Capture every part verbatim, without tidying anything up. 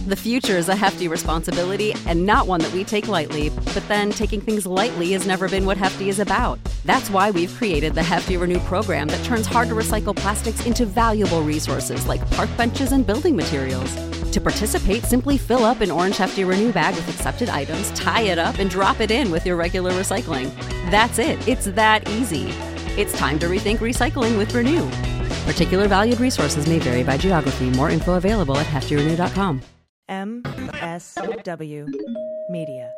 The future is a hefty responsibility and not one that we take lightly, but then taking things lightly has never been what Hefty is about. That's why we've created the Hefty Renew program that turns hard-to-recycle plastics into valuable resources like park benches and building materials. To participate, simply fill up an orange Hefty Renew bag with accepted items, tie it up, and drop it in with your regular recycling. That's it. It's that easy. It's time to rethink recycling with Renew. Particular valued resources may vary by geography. More info available at hefty renew dot com. M S W Media.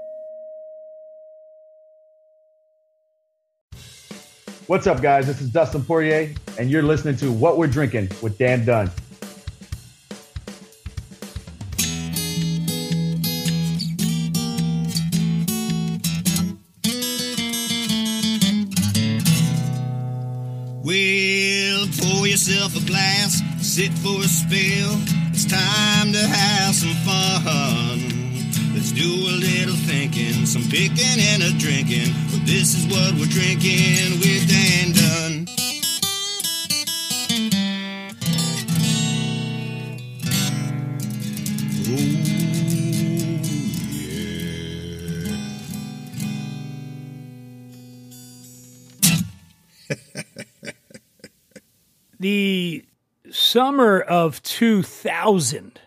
What's up, guys? This is Dustin Poirier, and you're listening to What We're Drinking with Dan Dunn. Well, pour yourself a glass, sit for a spill. It's time to have some fun. Let's do a little thinking, some picking and a drinking. But this is what we're drinking with Dan Dunn. The summer of two thousand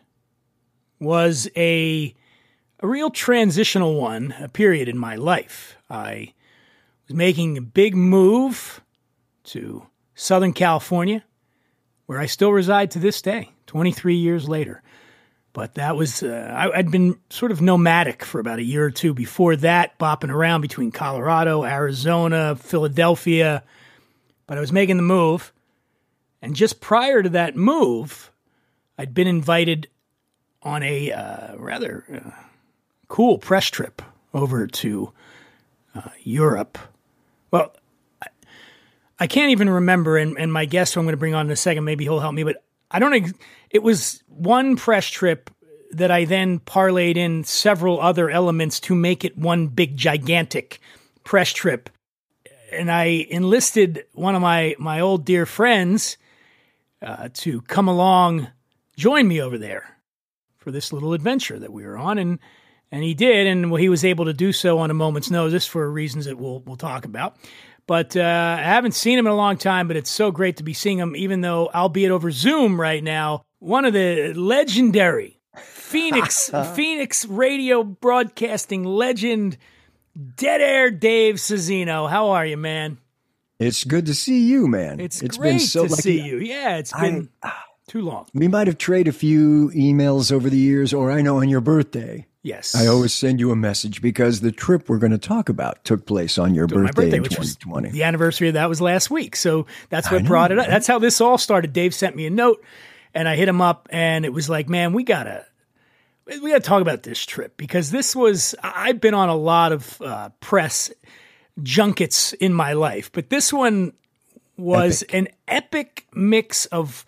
was a, a real transitional one, a period in my life. I was making a big move to Southern California, where I still reside to this day, twenty-three years later. But that was, uh, I, I'd been sort of nomadic for about a year or two before that, bopping around between Colorado, Arizona, Philadelphia. But I was making the move. And just prior to that move, I'd been invited on a uh, rather uh, cool press trip over to uh, Europe. Well, I, I can't even remember, and, and my guest who I'm going to bring on in a second, maybe he'll help me, but I don't ex- it was one press trip that I then parlayed in several other elements to make it one big, gigantic press trip. And I enlisted one of my, my old dear friends Uh, to come along, join me over there for this little adventure that we were on. And and he did, and well, he was able to do so on a moment's notice for reasons that we'll we'll talk about. But uh, I haven't seen him in a long time, but it's so great to be seeing him, even though, albeit over Zoom right now, one of the legendary Phoenix, Phoenix radio broadcasting legend, Dead Air Dave Cezino. How are you, man? It's good to see you, man. It's, it's great been so to lucky. see you. Yeah, it's been I, too long. We might have traded a few emails over the years, or I know on your birthday. Yes. I always send you a message because the trip we're going to talk about took place on your During birthday, my birthday in which twenty twenty. Was the anniversary of that was last week. So that's what I know, brought it up. right? That's how this all started. Dave sent me a note and I hit him up and it was like, man, we got to we got to talk about this trip because this was I've been on a lot of uh, press junkets in my life, but this one was epic. An epic mix of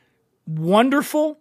wonderful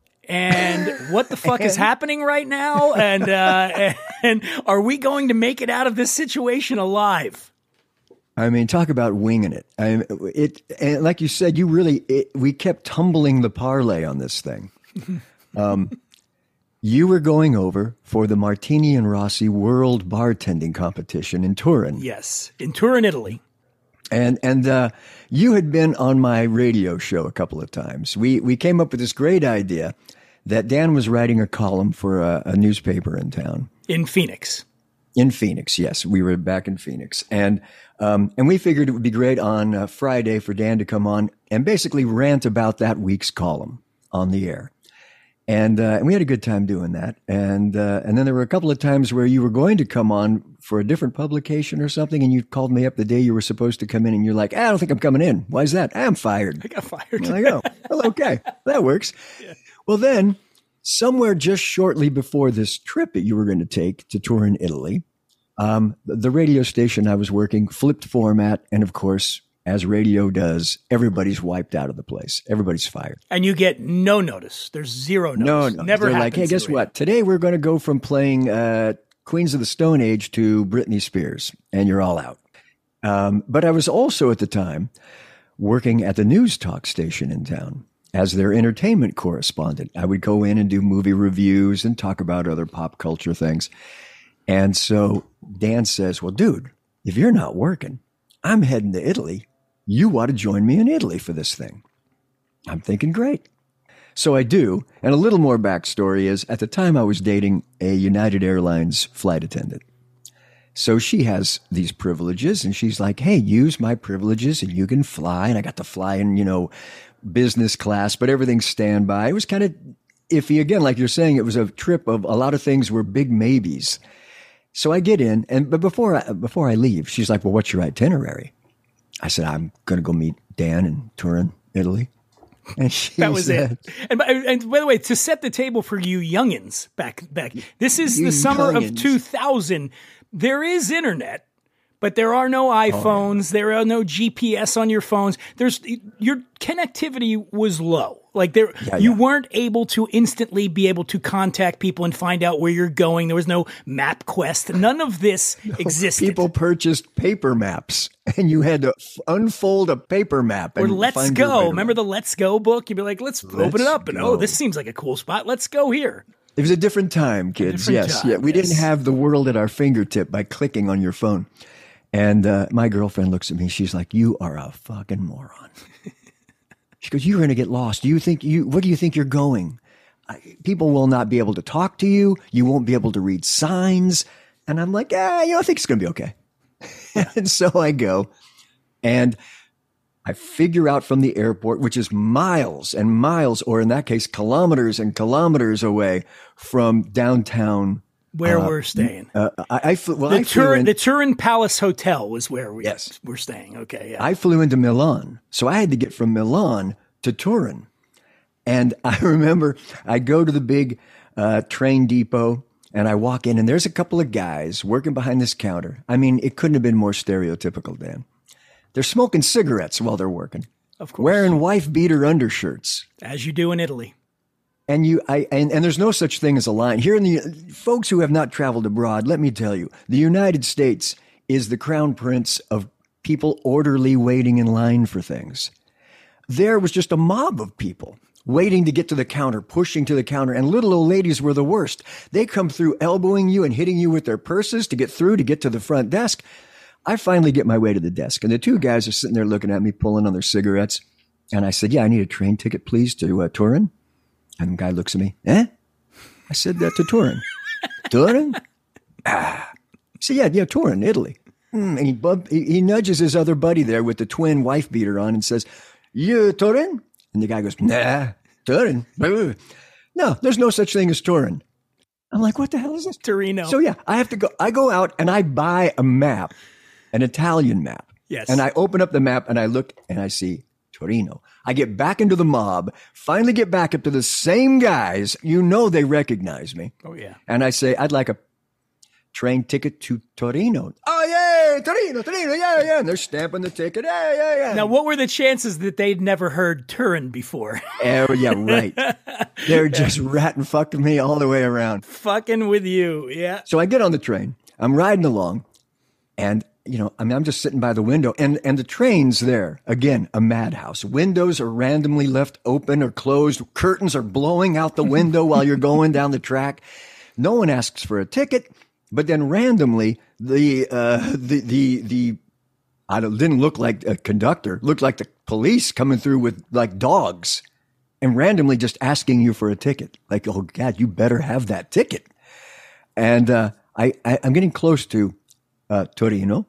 and what the fuck is happening right now, and uh, and are we going to make it out of this situation alive? I mean, talk about winging it. I it and like you said, you really it, we kept tumbling the parlay on this thing. um, you were going over for the Martini and Rossi World Bartending Competition in Turin. Yes, in Turin, Italy. And and uh, you had been on my radio show a couple of times. We we came up with this great idea that Dan was writing a column for a, a newspaper in town. In Phoenix. In Phoenix, yes. We were back in Phoenix. And um, and we figured it would be great on uh, Friday for Dan to come on and basically rant about that week's column on the air. And, uh, and we had a good time doing that. And uh, and then there were a couple of times where you were going to come on for a different publication or something, and you called me up the day you were supposed to come in, and you're like, I don't think I'm coming in. Why is that? I'm fired. I got fired. I go, well, okay, that works. Yeah. Well, then, somewhere just shortly before this trip that you were going to take to Turin, Italy, um, the radio station I was working flipped format, and of course, as radio does, everybody's wiped out of the place. Everybody's fired. And you get no notice. There's zero notice. No, no. Never They're happens. like, hey, guess what? Today we're going to go from playing uh, Queens of the Stone Age to Britney Spears, and you're all out. Um, but I was also at the time working at the news talk station in town. as their entertainment correspondent. I would go in and do movie reviews and talk about other pop culture things. And so Dan says, well, dude, if you're not working, I'm heading to Italy. You ought to join me in Italy for this thing. I'm thinking, great. So I do. And a little more backstory is at the time I was dating a United Airlines flight attendant. So she has these privileges and she's like, hey, use my privileges and you can fly. And I got to fly in, you know, business class, but everything's standby. It was kind of iffy. Again, like you're saying, it was a trip of a lot of things were big maybes. So I get in and, but before I, before I leave, she's like, well, what's your itinerary? I said, I'm going to go meet Dan in Turin, Italy. And she that was said, it. And by, and by the way, to set the table for you youngins back back, this is You the summer youngins. of two thousand. There is internet, but there are no iPhones. Oh, yeah. There are no G P S on your phones. There's your connectivity was low. Like there, Yeah, you yeah. weren't able to instantly be able to contact people and find out where you're going. There was no MapQuest. None of this existed. People purchased paper maps, and you had to f- unfold a paper map. Or and Let's find your way Go. around. Remember the Let's Go book? You'd be like, let's, open Let's it up. And, go. oh, this seems like a cool spot. Let's go here. It was a different time, kids. different yes, time, yeah. We yes. didn't have the world at our fingertip by clicking on your phone. And uh, my girlfriend looks at me. She's like, "You are a fucking moron." She goes, "You're going to get lost. Do you think you? Where do you think you're going? I, people will not be able to talk to you. You won't be able to read signs." And I'm like, "Ah, you know, I think it's going to be okay." And so I go, and I figure out from the airport, which is miles and miles, or in that case, kilometers and kilometers away from downtown. Where Uh, we're staying. Uh, I, I flew, well, The, I flew Turin, in, the Turin Palace Hotel was where we Yes. were staying. Okay, yeah. I flew into Milan, so I had to get from Milan to Turin. And I remember I go to the big uh, train depot and I walk in, and there's a couple of guys working behind this counter. I mean, it couldn't have been more stereotypical, Dan. They're smoking cigarettes while they're working, Of course. wearing wife beater undershirts. As you do in Italy. And you, I, and, and there's no such thing as a line here in the folks who have not traveled abroad. Let me tell you, the United States is the crown prince of people orderly waiting in line for things. There was just a mob of people waiting to get to the counter, pushing to the counter, and little old ladies were the worst. They come through elbowing you and hitting you with their purses to get through to get to the front desk. I finally get my way to the desk, and the two guys are sitting there looking at me, pulling on their cigarettes. And I said, "Yeah, I need a train ticket, please, to uh, Turin." And the guy looks at me, "Eh?" I said, uh, "To Turin." "Turin?" "Ah." I said, yeah, yeah, Turin, Italy. Mm, and he, bub- he, he nudges his other buddy there with the twin wife beater on and says, "You Turin?" And the guy goes, "Nah, Turin." "No, there's no such thing as Turin." I'm like, what the hell is this? Torino. So yeah, I have to go. I go out and I buy a map, an Italian map. Yes. And I open up the map and I look and I see Torino. I get back into the mob, finally get back up to the same guys. You know they recognize me. Oh, yeah. And I say, "I'd like a train ticket to Torino." "Oh, yeah, Torino, Torino, yeah, yeah." And they're stamping the ticket. Yeah, yeah, yeah. Now, what were the chances that they'd never heard Turin before? Oh, yeah, right. They're just rat and fucking me all the way around. Fucking with you, yeah. So I get on the train. I'm riding along, and you know, I mean, I'm just sitting by the window, and and the train's there again, a madhouse. Windows are randomly left open or closed. Curtains are blowing out the window while you're going down the track. No one asks for a ticket, but then randomly the uh, the the the I don't, didn't look like a conductor. Looked like the police coming through with like dogs, and randomly just asking you for a ticket. Like, oh God, you better have that ticket. And uh, I, I I'm getting close to uh, Torino.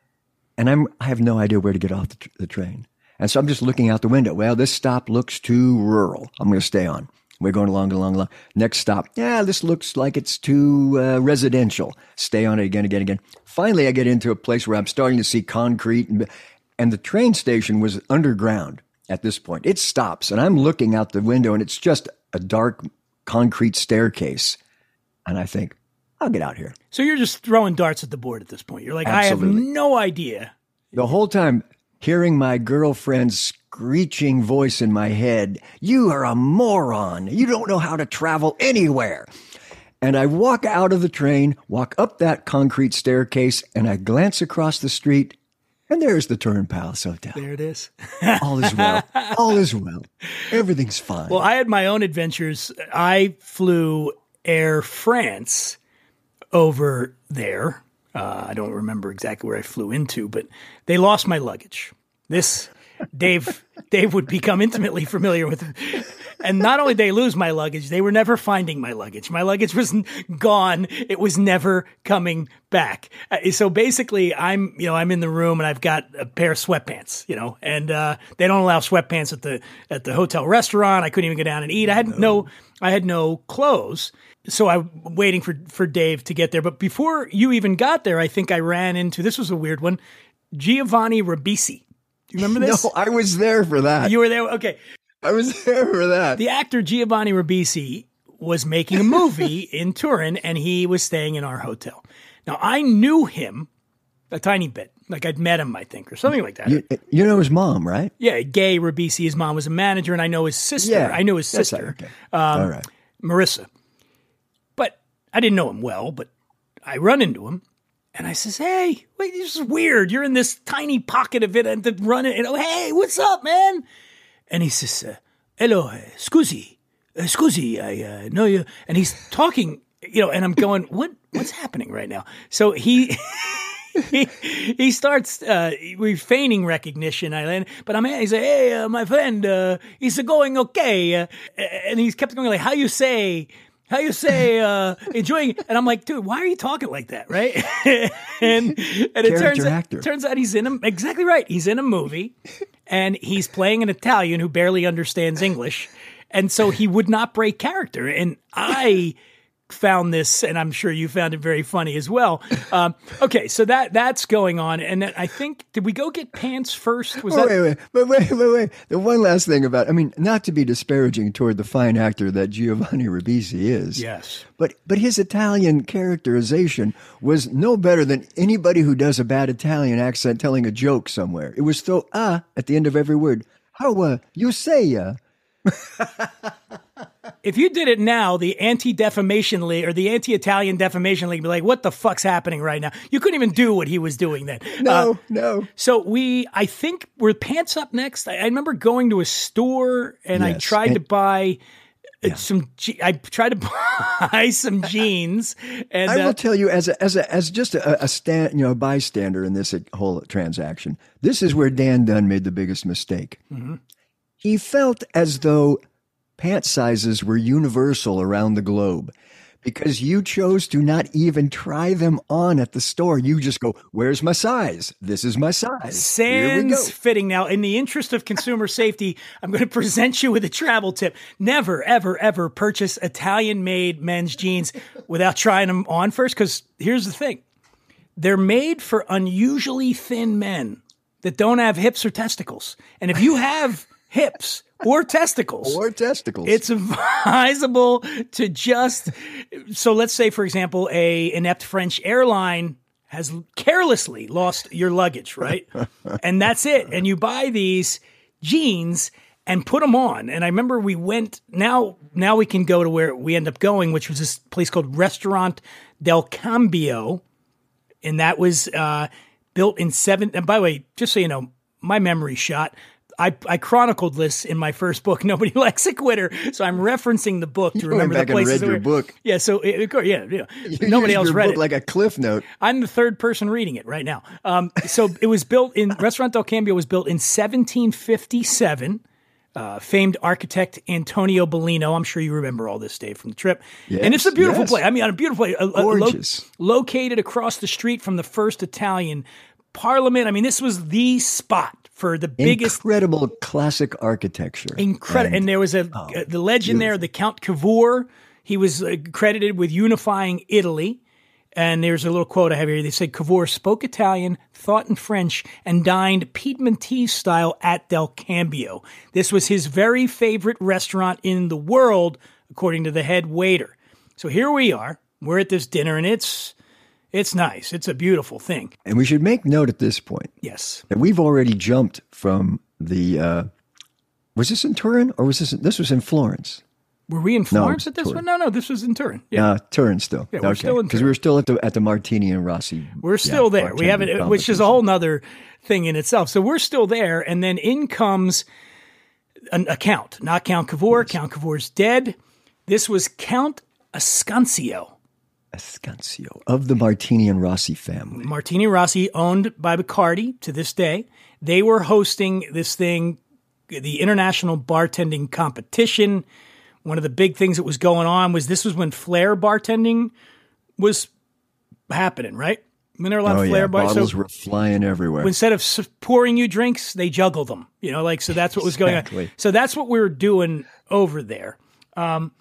And I'm, I have no idea where to get off the, tr- the train. And so I'm just looking out the window. Well, this stop looks too rural. I'm going to stay on. We're going along, along, along. Next stop. Yeah, this looks like it's too uh, residential. Stay on it again, again, again. Finally, I get into a place where I'm starting to see concrete. And, and the train station was underground at this point. It stops. And I'm looking out the window, and it's just a dark concrete staircase. And I think, I'll get out here. So you're just throwing darts at the board at this point. You're like, Absolutely. I have no idea. The whole time, hearing my girlfriend's screeching voice in my head, "You are a moron. You don't know how to travel anywhere." And I walk out of the train, walk up that concrete staircase, and I glance across the street, And there's the Turin Palace Hotel. There it is. All is well. All is well. Everything's fine. Well, I had my own adventures. I flew Air France over there. Uh, I don't remember exactly where I flew into, but they lost my luggage. This, Dave, Dave would become intimately familiar with. And not only did they lose my luggage, they were never finding my luggage. My luggage was gone. It was never coming back. Uh, so basically, I'm, you know, I'm in the room and I've got a pair of sweatpants, you know, and uh, they don't allow sweatpants at the at the hotel restaurant. I couldn't even go down and eat. I had no, no I had no clothes. So I'm waiting for, for Dave to get there. But before you even got there, I think I ran into, this was a weird one, Giovanni Ribisi. Do you remember this? No, I was there for that. You were there? Okay. I was there for that. The actor Giovanni Ribisi was making a movie in Turin, and he was staying in our hotel. Now, I knew him a tiny bit. Like, I'd met him, I think, or something like that. You, you know his mom, right? Yeah, Gay Ribisi. His mom was a manager, and I know his sister. Yeah, I knew his that's sister, okay. um, All right. Marissa. But I didn't know him well, but I run into him. And I says, hey, wait, this is weird. You're in this tiny pocket of it and to run it. And, oh, hey, what's up, man? And he says, uh, hello, uh, scusi, uh, scusi, I uh, know you. And he's talking, you know, and I'm going, what, what's happening right now? So he, he, he starts, uh, we're feigning recognition. I land, but I'm, he's like, hey, uh, my friend, uh, he's going okay. Uh, and he's kept going like, how you say, How you say, uh, enjoying, and I'm like, dude, why are you talking like that, right? and and it turns out, turns out he's in a, exactly right. He's in a movie, and he's playing an Italian who barely understands English, and so he would not break character. And I found this, and I'm sure you found it very funny as well. Um, okay, so that that's going on, and then I think, did we go get pants first? Was oh, that? Wait, wait, but wait, wait, wait. The one last thing about, I mean, not to be disparaging toward the fine actor that Giovanni Ribisi is. Yes. But but his Italian characterization was no better than anybody who does a bad Italian accent telling a joke somewhere. It was throw ah at the end of every word. How uh, you say uh? If you did it now, the Anti-Defamation League or the Anti-Italian Defamation League would be like, what the fuck's happening right now? You couldn't even do what he was doing then. No, uh, no. So we, I think, were pants up next. I, I remember going to a store and yes. I tried and, to buy yeah. some, I tried to buy some jeans. And I will uh, tell you, as a, as a, as just a, a stand, you know, a bystander in this whole transaction, this is where Dan Dunn made the biggest mistake. Mm-hmm. He felt as though pant sizes were universal around the globe because you chose to not even try them on at the store. You just go, where's my size? This is my size. Sans fitting. Now, in the interest of consumer safety, I'm going to present you with a travel tip. Never, ever, ever purchase Italian-made men's jeans without trying them on first, because here's the thing. They're made for unusually thin men that don't have hips or testicles. And if you have hips or testicles. Or testicles. It's advisable to just, so let's say, for example, a inept French airline has carelessly lost your luggage, right? And that's it. And you buy these jeans and put them on. And I remember we went, now, now we can go to where we end up going, which was this place called Restaurant del Cambio. And that was uh, built in seven, and by the way, just so you know, my memory's shot. I, I chronicled this in my first book, Nobody Likes a Quitter. So I'm referencing the book to you remember went back the places. and read your book. Yeah, so it, yeah, yeah. You Nobody else your read book it. Like a cliff note. I'm the third person reading it right now. Um, so it was built in Restaurant del Cambio was built in seventeen fifty-seven. Uh, famed architect Antonio Bellino. I'm sure you remember all this, Dave, from the trip. Yes, and it's a beautiful yes. place. I mean, a beautiful place. Gorgeous. Lo- located across the street from the first Italian Parliament. I mean, this was the spot for the biggest. Incredible classic architecture. Incredible. And, and there was a oh, uh, the legend beautiful. there, the Count Cavour. He was uh, credited with unifying Italy. And there's a little quote I have here. They said Cavour spoke Italian, thought in French, and dined Piedmontese style at Del Cambio. This was his very favorite restaurant in the world, according to the head waiter. So here we are. We're at this dinner, and it's it's nice. It's a beautiful thing. And we should make note at this point. Yes. That we've already jumped from the, uh, was this in Turin or was this, this was in Florence? Were we in Florence No, at this Turin. one? No, no, this was in Turin. Yeah, Uh, Turin still. Yeah, we're okay. still in Because Turin. we were still at the at the Martini and Rossi. we're yeah, still there. We bartending haven't, which is a competition. whole nother thing in itself. So we're still there, and then in comes an, a count, not Count Cavour. Yes. Count Cavour's dead. This was Count Ascanio. Ascanio of the Martini and Rossi family. Martini Rossi, owned by Bacardi to this day. They were hosting this thing, the International Bartending Competition. One of the big things that was going on was this was when flair bartending was happening, right? When there were a lot Oh of yeah, flair bars. bottles So were flying everywhere. instead of s- pouring you drinks, they juggle them. You know, like, so that's what was going on. Exactly. So that's what we were doing over there. Um,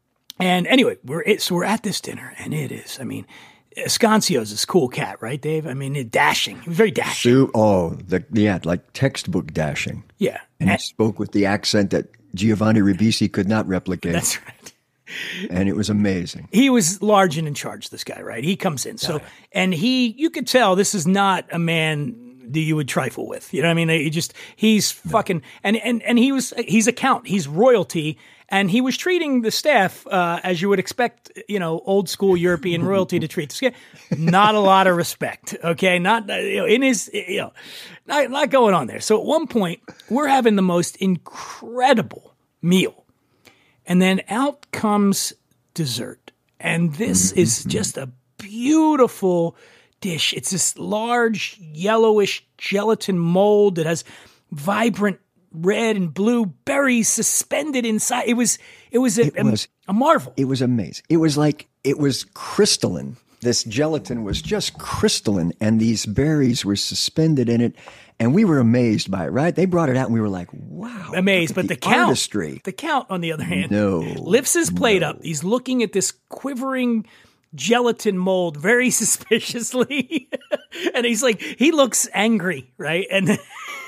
and anyway, we're it, so we're at this dinner, and it is, I mean, Ascancio's this cool cat, right, Dave? I mean, it, dashing. He was very dashing. Sue, oh, the, yeah, like textbook dashing. Yeah. And he And- spoke with the accent that Giovanni Ribisi could not replicate. that's right. and it was amazing. He was large and in charge, this guy, right? He comes in. So, and he, you could tell this is not a man that you would trifle with. You know what I mean? He just, he's fucking, and, and, and he was, he's a count, he's royalty. And he was treating the staff uh, as you would expect, you know, old school European royalty to treat the staff. Not a lot of respect, okay? Not, you know, in his, you know, not, not going on there. So at one point, we're having the most incredible meal. And then out comes dessert. And this is just a beautiful dish. It's this large, yellowish gelatin mold that has vibrant red and blue berries suspended inside. It was it was a, It was- a, a marvel. It was amazing. It was like, it was crystalline. This gelatin was just crystalline, and these berries were suspended in it. And we were amazed by it, right? They brought it out, and we were like, wow. Amazed. look But at the, count, artistry. the count, on the other hand, No, lifts his plate up. He's looking at this quivering gelatin mold very suspiciously. And he's like, he looks angry, right? And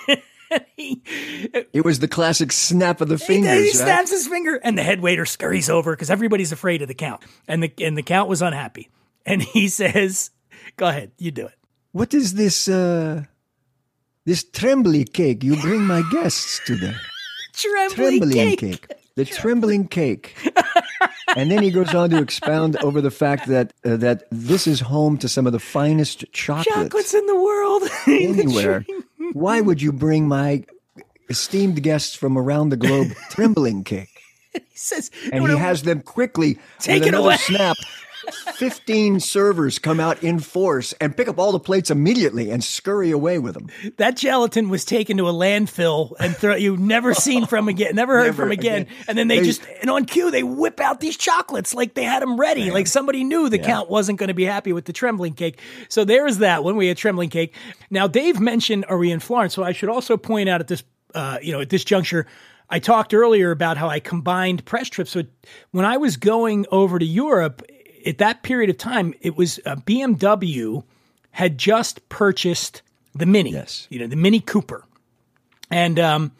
he, It was the classic snap of the he, fingers, he right? snaps his finger, and the head waiter scurries over because everybody's afraid of the count. And the, and the count was unhappy. And he says, go ahead, you do it. What is this, uh, this trembly cake you bring my guests to the Trembling, trembling cake. cake. The trembling cake. And then he goes on to expound over the fact that uh, that this is home to some of the finest chocolates, Chocolates in the world. anywhere. Why would you bring my esteemed guests from around the globe trembling cake? He says, And he has them quickly, Take with it another away. snap, fifteen servers come out in force and pick up all the plates immediately and scurry away with them. that gelatin was taken to a landfill and throw, you've never seen from again, never heard Never from again. again. And then they, They- just, and on cue, they whip out these chocolates like they had them ready. Like somebody knew the count wasn't going to be happy with the trembling cake. So there's that one. We had trembling cake. Now, Dave mentioned, are we in Florence? So I should also point out at this, uh, you know, at this juncture, I talked earlier about how I combined press trips. So when I was going over to Europe, at that period of time, it was uh, B M W had just purchased the Mini, Yes. you know, the Mini Cooper. And um,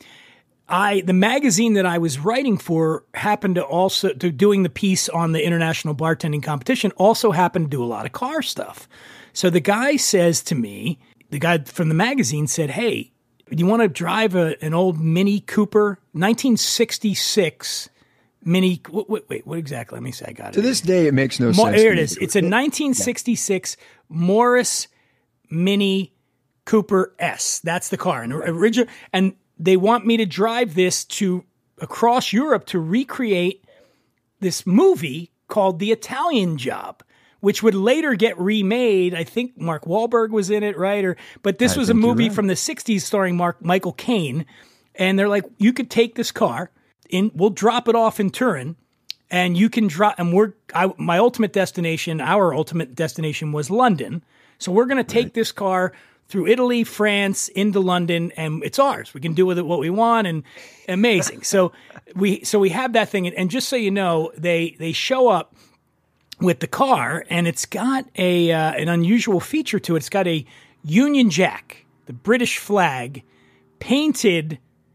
I, the magazine that I was writing for happened to also, to doing the piece on the International Bartending Competition, also happened to do a lot of car stuff. So the guy says to me, the guy from the magazine said, hey, do you want to drive a, an old Mini Cooper, nineteen sixty-six Mini, wait, wait, wait, what exactly? Let me say I got it. To this day, it makes no Mo- sense. Here to it me. is. It's a nineteen sixty-six Morris Mini Cooper S. That's the car. And original, and they want me to drive this to across Europe to recreate this movie called The Italian Job, which would later get remade. I think Mark Wahlberg was in it, right? Or but this I was a think you're movie right. from the sixties starring Mark Michael Caine, and they're like, you could take this car in, we'll drop it off in Turin, and you can drop. And we're I, my ultimate destination. Our ultimate destination was London, so we're going to take this car through Italy, France, into London, and it's ours. We can do with it what we want, and amazing. So we so we have that thing, and, and just so you know, they they show up with the car, and it's got a uh, an unusual feature to it. It's got a Union Jack, the British flag, painted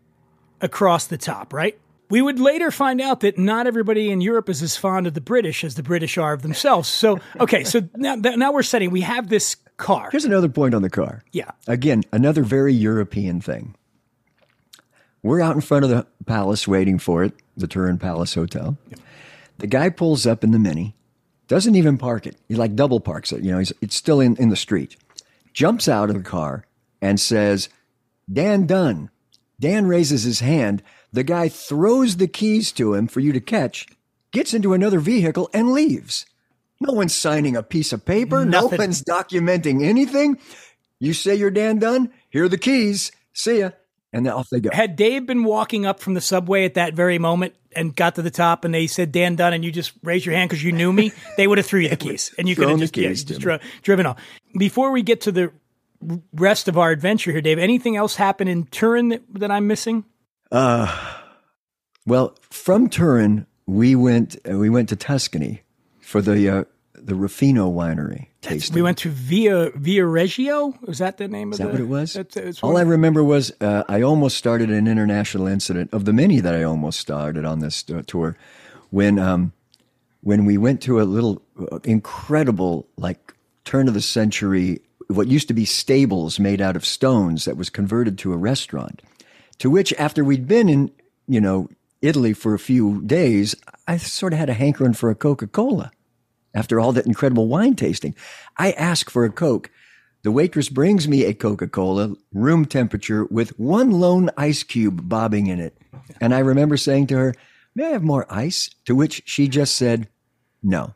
across the top, right? We would later find out that not everybody in Europe is as fond of the British as the British are of themselves. So, okay, so now, now we're setting, we have this car. Here's another point on the car. Yeah. Again, another very European thing. we're out in front of the palace waiting for it, the Turin Palace Hotel. Yep. The guy pulls up in the Mini, doesn't even park it. He like double parks it. You know, he's, it's still in, in the street. Jumps out of the car and says, Dan Dunn. Dan raises his hand. The guy throws the keys to him for you to catch, gets into another vehicle and leaves. No one's signing a piece of paper. Nothing. No one's documenting anything. You say you're Dan Dunn. Here are the keys. See ya. And then off they go. Had Dave been walking up from the subway at that very moment and got to the top and they said, Dan Dunn, and you just raised your hand because you knew me, they would have threw you the keys. And you could have just, yeah, just dri- driven off. Before we get to the rest of our adventure here, Dave, anything else happen in Turin that, that I'm missing? Uh, well, from Turin, we went uh, we went to Tuscany for the uh, the Ruffino winery tasting. We went to Via Via Reggio. Was that the name Is of that the? what it was? That's, that's All I remember was uh, I almost started an international incident of the many that I almost started on this uh, tour when um, when we went to a little uh, incredible like turn of the century what used to be stables made out of stones that was converted to a restaurant. To which, after we'd been in you know Italy for a few days, I sort of had a hankering for a Coca-Cola. After all that incredible wine tasting, I ask for a Coke. The waitress brings me a Coca-Cola, room temperature, with one lone ice cube bobbing in it. And I remember saying to her, may I have more ice? To which she just said, no.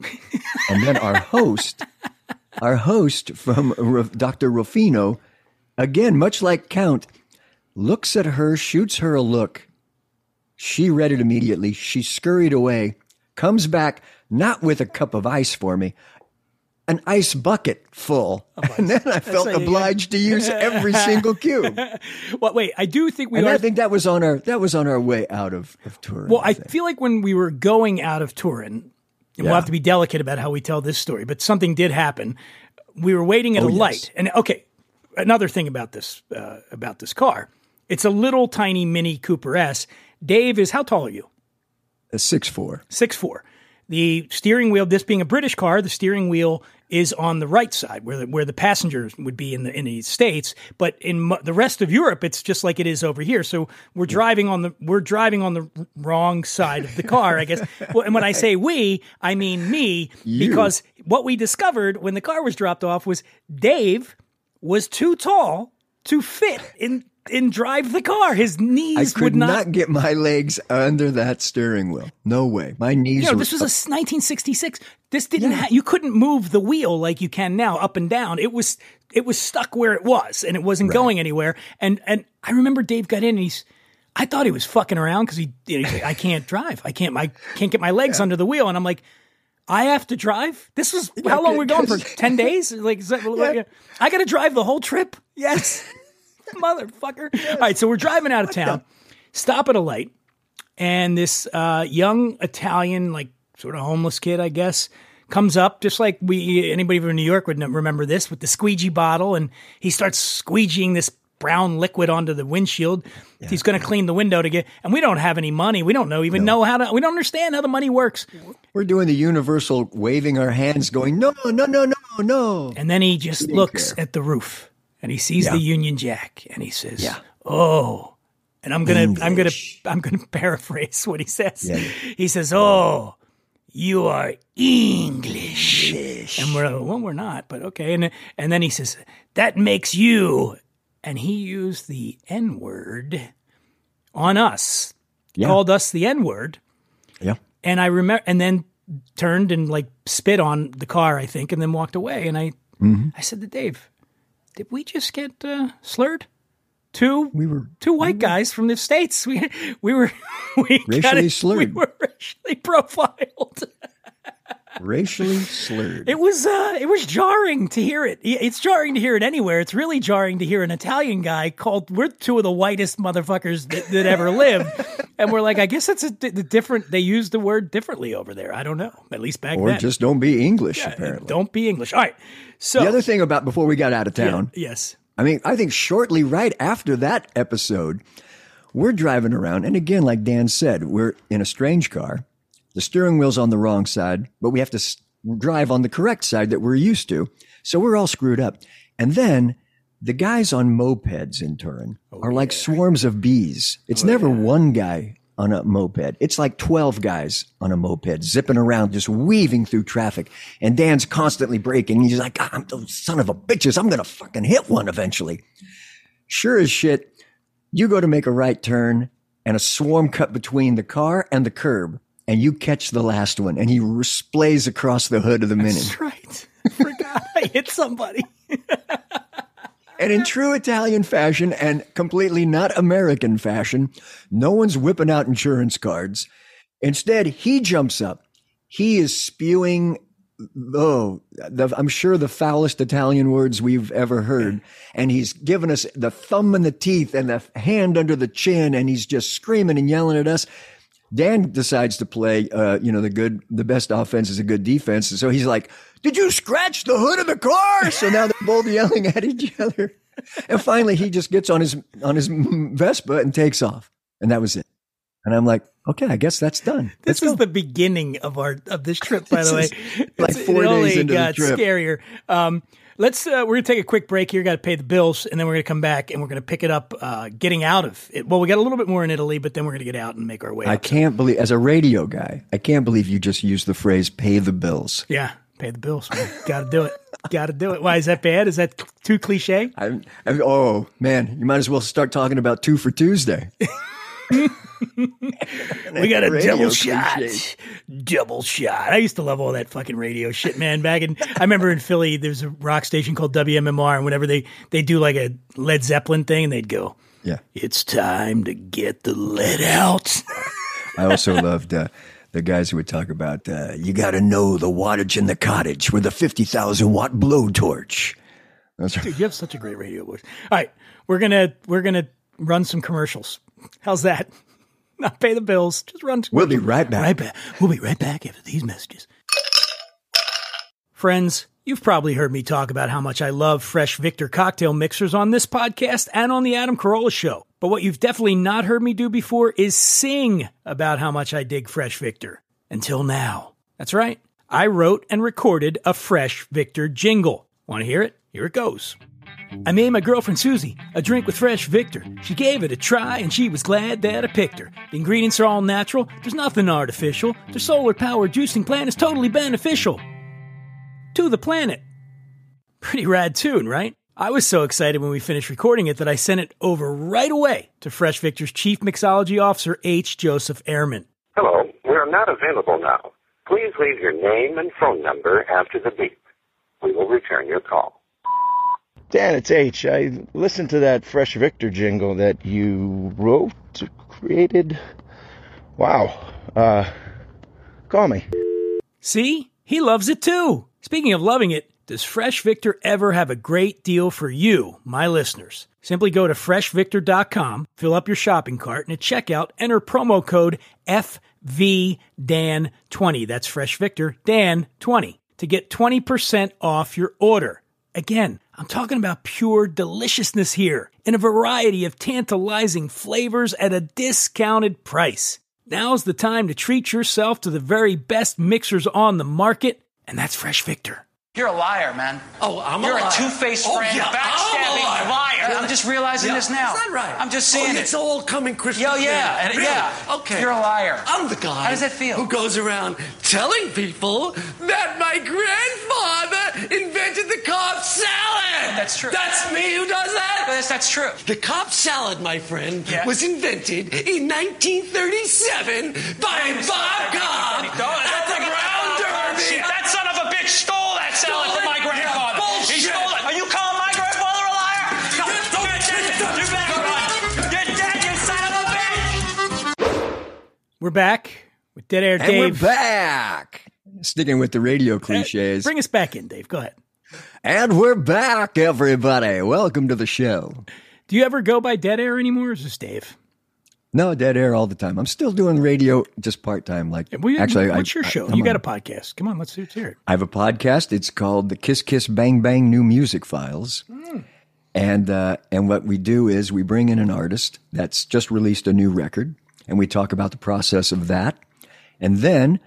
And then our host, our host from Doctor Ruffino, again, much like Count, looks at her, shoots her a look. She read it immediately. She scurried away, comes back, not with a cup of ice for me, an ice bucket full. And then I felt obliged to use every single cube. Well, wait, I do think we and are. I think that was on our that was on our way out of, of Turin. Well, I, I I feel like when we were going out of Turin, and Yeah. we'll have to be delicate about how we tell this story, but something did happen. We were waiting at Oh, a yes. light. And okay, another thing about this uh, about this car. It's a little tiny Mini Cooper S. Dave is, how tall are you? A six four. six four. The steering wheel, this being a British car, the steering wheel is on the right side where the, where the passengers would be in the in the States. But in mo- the rest of Europe, it's just like it is over here. So we're driving on the we're driving on the wrong side of the car, I guess. Well, and when I say we, I mean me, You. because what we discovered when the car was dropped off was Dave was too tall to fit in and drive the car. His I knees could would not, not. get my legs under that steering wheel. No way. My knees You know, were this was a s- nineteen sixty-six. This didn't. Ha- you couldn't move the wheel like you can now, up and down. It was it was stuck where it was, and it wasn't going anywhere. And and I remember Dave got in, and he's. I thought he was fucking around because he. You know, he's like, I can't drive. I can't. I can't get my legs under the wheel, and I'm like. I have to drive? This was how long we're going for? ten days? Like, is that, like I got to drive the whole trip? Yes. Motherfucker. Yes. All right, so we're driving out of town, stop at a light, and this uh, young Italian, like sort of homeless kid, I guess, comes up, just like we anybody from New York would remember this, with the squeegee bottle, and he starts squeegeeing this brown liquid onto the windshield. Yeah. He's going to clean the window to get, and we don't have any money. We don't know even no. know how to, we don't understand how the money works. We're doing the universal waving our hands going, no, no, no, no, no. And then he just looks care. at the roof and he sees yeah. the Union Jack and he says, yeah. oh, and I'm going to, I'm going to, I'm going to paraphrase what he says. Yeah. He says, oh, you are English. English. And we're, well, we're not, but okay. And, and then he says, that makes you, and he used the N-word on us, yeah. called us the N-word. Yeah. And I remember, and then turned and like spit on the car, I think, and then walked away. And I, mm-hmm. I said to Dave, did we just get uh, slurred? Two, we were two white we were, guys from the States. We, we were, we racially it, slurred. We were racially profiled. Racially slurred. It was uh, it was jarring to hear it. It's jarring to hear it anywhere. It's really jarring to hear an Italian guy called. We're two of the whitest motherfuckers that, that ever lived, and we're like, I guess that's a the different. They use the word differently over there. I don't know. At least back or then. Or just don't be English. Yeah, apparently, don't be English. All right. So the other thing about before we got out of town. Yeah, yes. I mean, I think shortly right after that episode, we're driving around, and again, like Dan said, we're in a strange car. The steering wheel's on the wrong side, but we have to drive on the correct side that we're used to. So we're all screwed up. And then the guys on mopeds in Turin Oh, are like yeah. swarms of bees. It's Oh, never yeah. one guy on a moped. It's like twelve guys on a moped zipping around, just weaving through traffic. And Dan's constantly braking. He's like, I'm those son of a bitches. I'm going to fucking hit one eventually. Sure as shit, you go to make a right turn and a swarm cut between the car and the curb. And you catch the last one, and he splays across the hood of the Mini. That's right. I forgot I hit somebody. And in true Italian fashion and completely not American fashion, no one's whipping out insurance cards. Instead, he jumps up. He is spewing, oh, the, I'm sure the foulest Italian words we've ever heard. And he's giving us the thumb in the teeth and the hand under the chin, and he's just screaming and yelling at us. Dan decides to play, uh, you know, the good, the best offense is a good defense. And so he's like, did you scratch the hood of the car? So now they're both yelling at each other. And finally he just gets on his, on his Vespa and takes off. And that was it. And I'm like, okay, I guess that's done. This Let's is go. the beginning of our, of this trip, by the way. This is like It's- four it only days into the got trip. scarier. Um, Let's. Uh, we're gonna take a quick break here. Got to pay the bills, and then we're gonna come back and we're gonna pick it up. Uh, getting out of it. Well, we got a little bit more in Italy, but then we're gonna get out and make our way. I up. can't believe, as a radio guy, I can't believe you just used the phrase pay the bills. Yeah, pay the bills. Got to do it. Got to do it. Why is that bad? Is that too cliche? I'm, I'm, oh, man, you might as well start talking about two for Tuesday. We got a Radio double shot. cliche. Double shot. I used to love all that fucking radio shit, man. Back in, I remember in Philly, there's a rock station called W M M R, and whenever they, they do like a Led Zeppelin thing, they'd go, Yeah. it's time to get the lead out. I also loved uh, the guys who would talk about, uh, you got to know the wattage in the cottage with a fifty thousand watt blowtorch. That's right. Dude, you have such a great radio voice. All right, we're gonna we're gonna run some commercials. How's that? Not pay the bills, just run. We'll be right back. Right back. We'll be right back after these messages. Friends, you've probably heard me talk about how much I love Fresh Victor cocktail mixers on this podcast and on the Adam Carolla Show. But what you've definitely not heard me do before is sing about how much I dig Fresh Victor. Until now. That's right. I wrote and recorded a Fresh Victor jingle. Want to hear it? Here it goes. I made my girlfriend Susie a drink with Fresh Victor. She gave it a try and she was glad that I picked her. The ingredients are all natural. There's nothing artificial. Their solar-powered juicing plant is totally beneficial to the planet. Pretty rad tune, right? I was so excited when we finished recording it that I sent it over right away to Fresh Victor's Chief Mixology Officer, H. Joseph Ehrman. Hello, we are not available now. Please leave your name and phone number after the beep. We will return your call. Dan, it's H. I listened to that Fresh Victor jingle that you wrote, created. Wow. Uh, call me. See? He loves it too. Speaking of loving it, does Fresh Victor ever have a great deal for you, my listeners? Simply go to fresh victor dot com, fill up your shopping cart, and at checkout, enter promo code F V D A N twenty. That's Fresh Victor, Dan twenty, to get twenty percent off your order. Again, I'm talking about pure deliciousness here, in a variety of tantalizing flavors at a discounted price. Now's the time to treat yourself to the very best mixers on the market, and that's Fresh Victor. You're a liar, man. Oh, I'm You're a liar. a two-faced Oh, friend, yeah, backstabbing I'm a liar. liar. Yeah. I'm just realizing Yeah. this now. Is that right? I'm just seeing oh, it. It's all coming crystal Yo, clear. yeah, and- Really? yeah. Okay. You're a liar. I'm the guy. How does that feel? Who goes around telling people that my grandfather invented the Cobb salad. That's true. That's me who does that. Yes, that's true. The Cobb salad, my friend, Yeah. was invented in nineteen thirty-seven by Bob Cobb Don't- don't at the bring it Brown up. Derby. Shit, that son of a bitch stole that salad Stole from my it? grandfather. Yeah, bullshit. He stole it. Are you calling my grandfather a liar? Go, Get the- you're dead. get the- You're back, run. You're dead, you son of a bitch. We're back with Dead Air And Dave. we're back. Sticking with the radio cliches. Bring us back in, Dave. Go ahead. And we're back, everybody. Welcome to the show. Do you ever go by Dead Air anymore, or is this Dave? No, dead air all the time. I'm still doing radio just part-time. Like, Well, actually, what's I, your show? I, You got on- a podcast. Come on, let's, let's hear it. I have a podcast. It's called the Kiss Kiss Bang Bang New Music Files. Mm. And uh, and what we do is we bring in an artist that's just released a new record, and we talk about the process of that. And then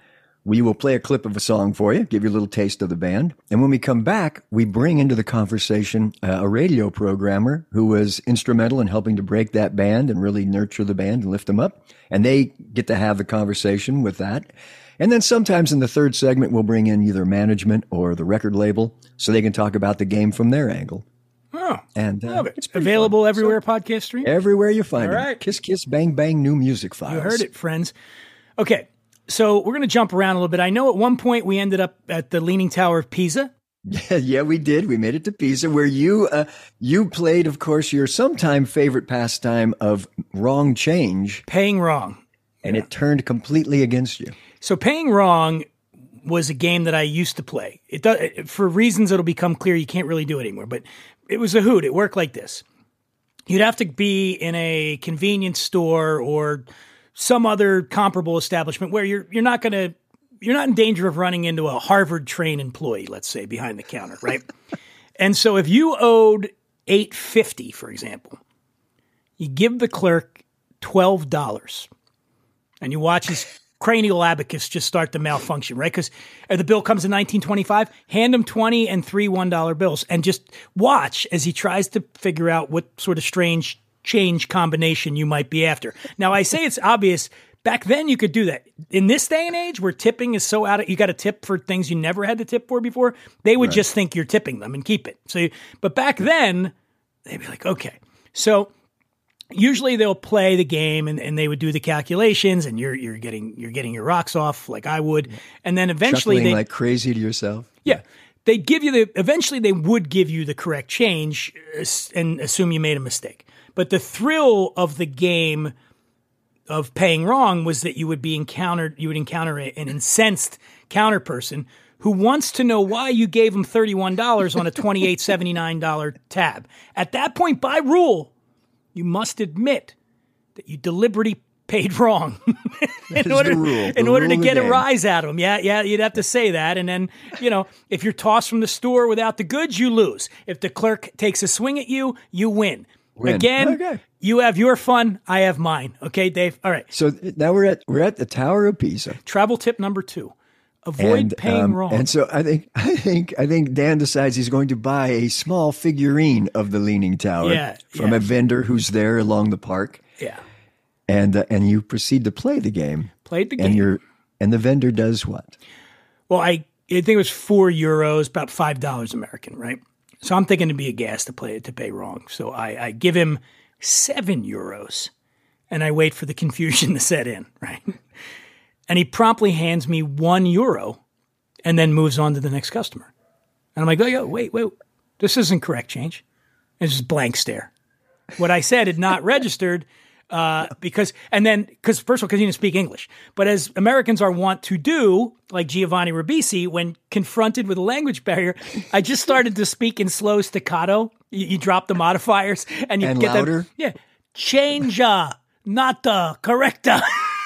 We will play a clip of a song for you, give you a little taste of the band. And when we come back, we bring into the conversation uh, a radio programmer who was instrumental in helping to break that band and really nurture the band and lift them up. And they get to have the conversation with that. And then sometimes in the third segment, we'll bring in either management or the record label so they can talk about the game from their angle. Oh, and uh, love it. It's available fun. everywhere So, podcast stream? Everywhere you find All it. right. Kiss, kiss, bang, bang, new music files. You heard it, friends. Okay, so we're going to jump around a little bit. I know at one point we ended up at the Leaning Tower of Pisa. Yeah, yeah, we did. We made it to Pisa, where you uh, you played, of course, your sometime favorite pastime of wrong change. Paying wrong. And yeah. it turned completely against you. So paying wrong was a game that I used to play. It does, for reasons that'll become clear, you can't really do it anymore. But it was a hoot. It worked like this. You'd have to be in a convenience store or some other comparable establishment where you're you're not going to you're not in danger of running into a Harvard trained employee, let's say, behind the counter, right? And so if you owed eight fifty, for example, you give the clerk twelve dollars and you watch his cranial abacus just start to malfunction, right? Because the bill comes in nineteen twenty-five, hand him twenty and three one dollar bills and just watch as he tries to figure out what sort of strange change combination you might be after. Now, I say it's obvious. Back then, you could do that. In this day and age where tipping is so out of, you got to tip for things you never had to tip for before, they would right. just think you're tipping them and keep it. So, you, but back then, they'd be like, okay. So usually they'll play the game and, and they would do the calculations and you're you're getting you're getting your rocks off like I would. And then eventually Chuckling they like crazy to yourself. Yeah. They'd give you the eventually they would give you the correct change and assume you made a mistake. But the thrill of the game of paying wrong was that you would be encountered, you would encounter an incensed counter person who wants to know why you gave him thirty-one dollars on a twenty-eight seventy-nine dollars tab. At that point, by rule, you must admit that you deliberately paid wrong in order, in order to get a rise out of him. Yeah, yeah, you'd have to say that. And then, you know, if you're tossed from the store without the goods, you lose. If the clerk takes a swing at you, you win. Win. Again, okay. You have your fun, I have mine. Okay, Dave? All right. So now we're at we're at the Tower of Pisa. Travel tip number two. Avoid and, paying um, wrong. And so I think I think I think Dan decides he's going to buy a small figurine of the Leaning Tower yeah, from yeah. a vendor who's there along the park. Yeah. And uh, and you proceed to play the game. Played the game. And you're and the vendor does what? Well, I, I think it was four euros, about five dollars American, right? So I'm thinking it'd be a gas to play it to pay wrong. So I, I give him seven euros and I wait for the confusion to set in, right? And he promptly hands me one euro and then moves on to the next customer. And I'm like, oh, yo, wait, wait, this isn't correct change. It's just blank stare. What I said had not registered uh, because, and then, because first of all, because he didn't speak English. But as Americans are wont to do, like Giovanni Ribisi, when confronted with a language barrier, I just started to speak in slow staccato. You, you drop the modifiers and you and get louder. them. Yeah. Change, uh, not uh, correcta.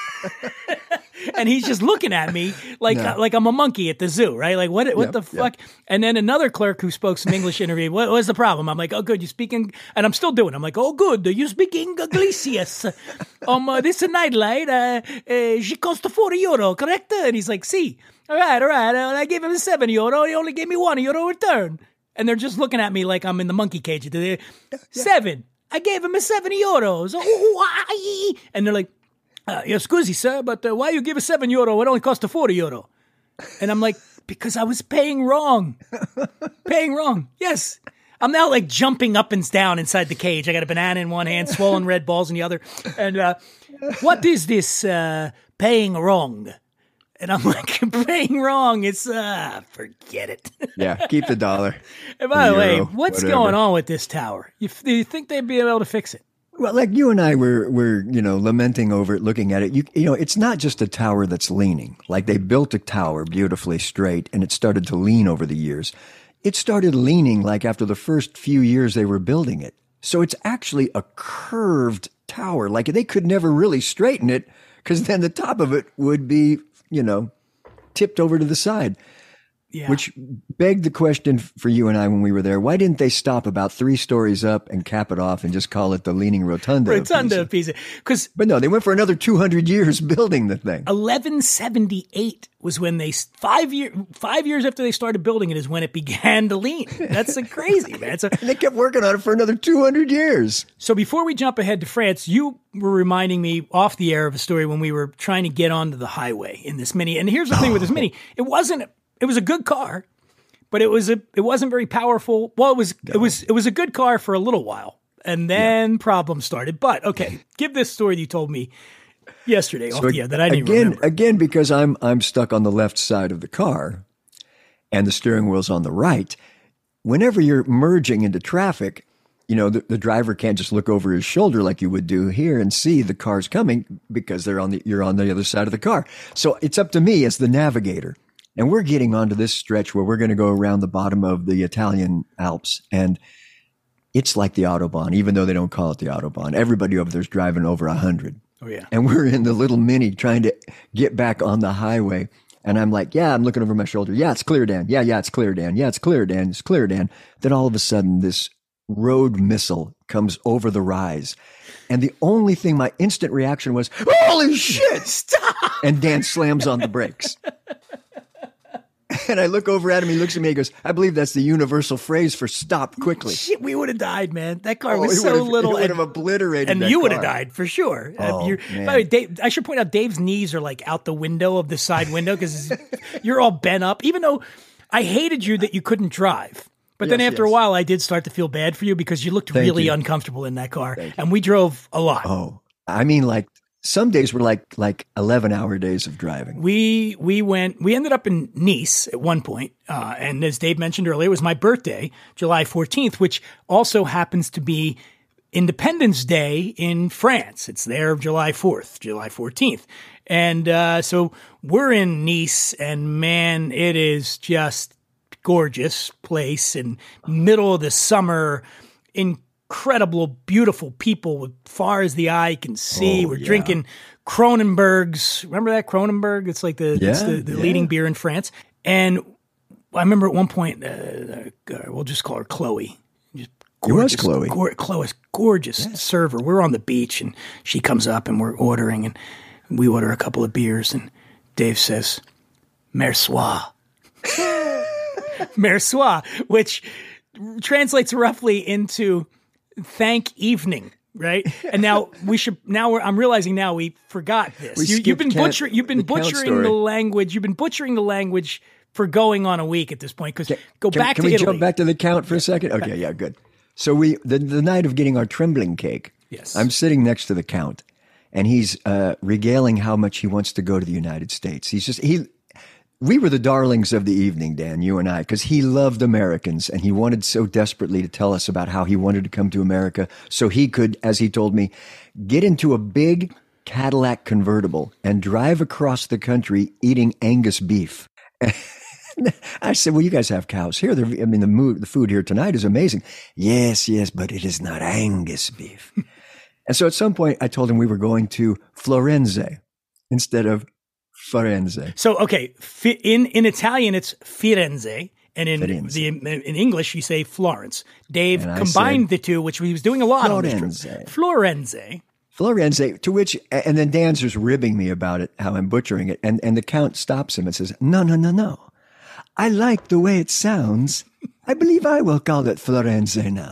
And he's just looking at me like No. like I'm a monkey at the zoo, right? Like, what what Yep, the fuck? yep. And then another clerk who spoke some English interviewed, what was the problem? I'm like, oh, good, you speak Eng-? And I'm still doing it. I'm like, oh, good, you speak English. um, uh, this is a nightlight. Uh, uh, she costs four euro, correct? And he's like, see, all right, all right. Uh, I gave him seven euro. He only gave me one euro return. And they're just looking at me like I'm in the monkey cage. They're, seven. I gave him a seven euros. Oh, why? And they're like, Uh, yeah, scusi, sir, but uh, why you give a seven euro? It only cost a forty euro. And I'm like, because I was paying wrong. Paying wrong. Yes. I'm now like jumping up and down inside the cage. I got a banana in one hand, swollen red balls in the other. And uh, what is this uh, paying wrong? And I'm like, paying wrong. It's, uh, forget it. Yeah, keep the dollar. And by the way, euro, what's whatever. going on with this tower? You, do you think they'd be able to fix it? Well, like you and I were, were, you know, lamenting over it, looking at it. You, you know, it's not just a tower that's leaning. Like they built a tower beautifully straight and it started to lean over the years. It started leaning like after the first few years they were building it. So it's actually a curved tower. Like they could never really straighten it because then the top of it would be, you know, tipped over to the side. Yeah. Which begged the question for you and I when we were there. Why didn't they stop about three stories up and cap it off and just call it the Leaning Rotunda? Rotunda of Pisa. Because But no, they went for another two hundred years building the thing. eleven seventy-eight was when they, five, year, five years after they started building it is when it began to lean. That's a crazy, man. It's a, And they kept working on it for another two hundred years. So before we jump ahead to France, you were reminding me off the air of a story when we were trying to get onto the highway in this Mini. And here's the thing with this Mini. It wasn't, it was a good car, but it was a, it wasn't very powerful. Well, it was, no. it was, it was a good car for a little while. And then yeah. problems started. But okay, give this story that you told me yesterday off so the air that I didn't again, remember. Again, because I'm, I'm stuck on the left side of the car and the steering wheel's on the right. Whenever you're merging into traffic, you know, the, the driver can't just look over his shoulder like you would do here and see the cars coming because they're on the, you're on the other side of the car. So it's up to me as the navigator. And we're getting onto this stretch where we're going to go around the bottom of the Italian Alps. And it's like the Autobahn, even though they don't call it the Autobahn. Everybody over there's driving over one hundred. Oh, yeah. And we're in the little Mini trying to get back on the highway. And I'm like, yeah, I'm looking over my shoulder. Yeah, it's clear, Dan. Yeah, yeah, it's clear, Dan. Yeah, it's clear, Dan. It's clear, Dan. Then all of a sudden, this road missile comes over the rise. And the only thing, my instant reaction was, holy shit! Stop! And Dan slams on the brakes. And I look over at him. He looks at me. He goes, I believe that's the universal phrase for stop quickly. Shit, we would have died, man. That car oh, was so little. It would have obliterated And that you would have car. died for sure. Oh, You're, man. by the way, Dave, I should point out Dave's knees are like out the window of the side window because you're all bent up. Even though I hated you that you couldn't drive. But then Yes, after yes. a while, I did start to feel bad for you because you looked Thank really you. uncomfortable in that car. Thank you. And we drove a lot. Oh, I mean, like some days were like like eleven hour days of driving. We we went. We ended up in Nice at one point, uh, and as Dave mentioned earlier, it was my birthday, July fourteenth, which also happens to be Independence Day in France. It's there July fourth, July fourteenth, and uh, so we're in Nice, and man, it is just gorgeous place in middle of the summer. Incredible, beautiful people as far as the eye can see. Oh, We're yeah. drinking Kronenbergs. Remember that Kronenberg? It's like the, it's Yeah, the, the yeah. leading beer in France. And I remember at one point, uh, uh, we'll just call her Chloe. Just It was Chloe. Gor- Chloe's gorgeous server. We're on the beach and she comes up and we're ordering and we order a couple of beers and Dave says, Mersoir. Mersoir, which translates roughly into thank evening, right? And now we should. Now we're. I'm realizing now we forgot this. We You, you've skipped been count- butchering. You've been the count butchering story. the language. You've been butchering the language for going on a week at this point. Because go Can, back can to we Italy. jump back to the count for a second? Okay, yeah, good. So we the, the night of getting our trembling cake. Yes. I'm sitting next to the count, and he's uh, regaling how much he wants to go to the United States. He's just he. We were the darlings of the evening, Dan, you and I, because he loved Americans and he wanted so desperately to tell us about how he wanted to come to America so he could, as he told me, get into a big Cadillac convertible and drive across the country eating Angus beef. I said, well, you guys have cows here. They're, I mean, the, mood, the food here tonight is amazing. Yes, yes, but it is not Angus beef. And so at some point I told him we were going to Florenze instead of Firenze. So okay, fi- in in Italian it's Firenze, and in Firenze. the in English you say Florence. Dave And I combined said, the two, which he was doing a lot on this Florenze. trip. Florenze. Florenze, to which, and then Dan's just ribbing me about it, how I'm butchering it. And, and the count stops him and says, no, no, no, no. I like the way it sounds. I believe I will call it Florenze now.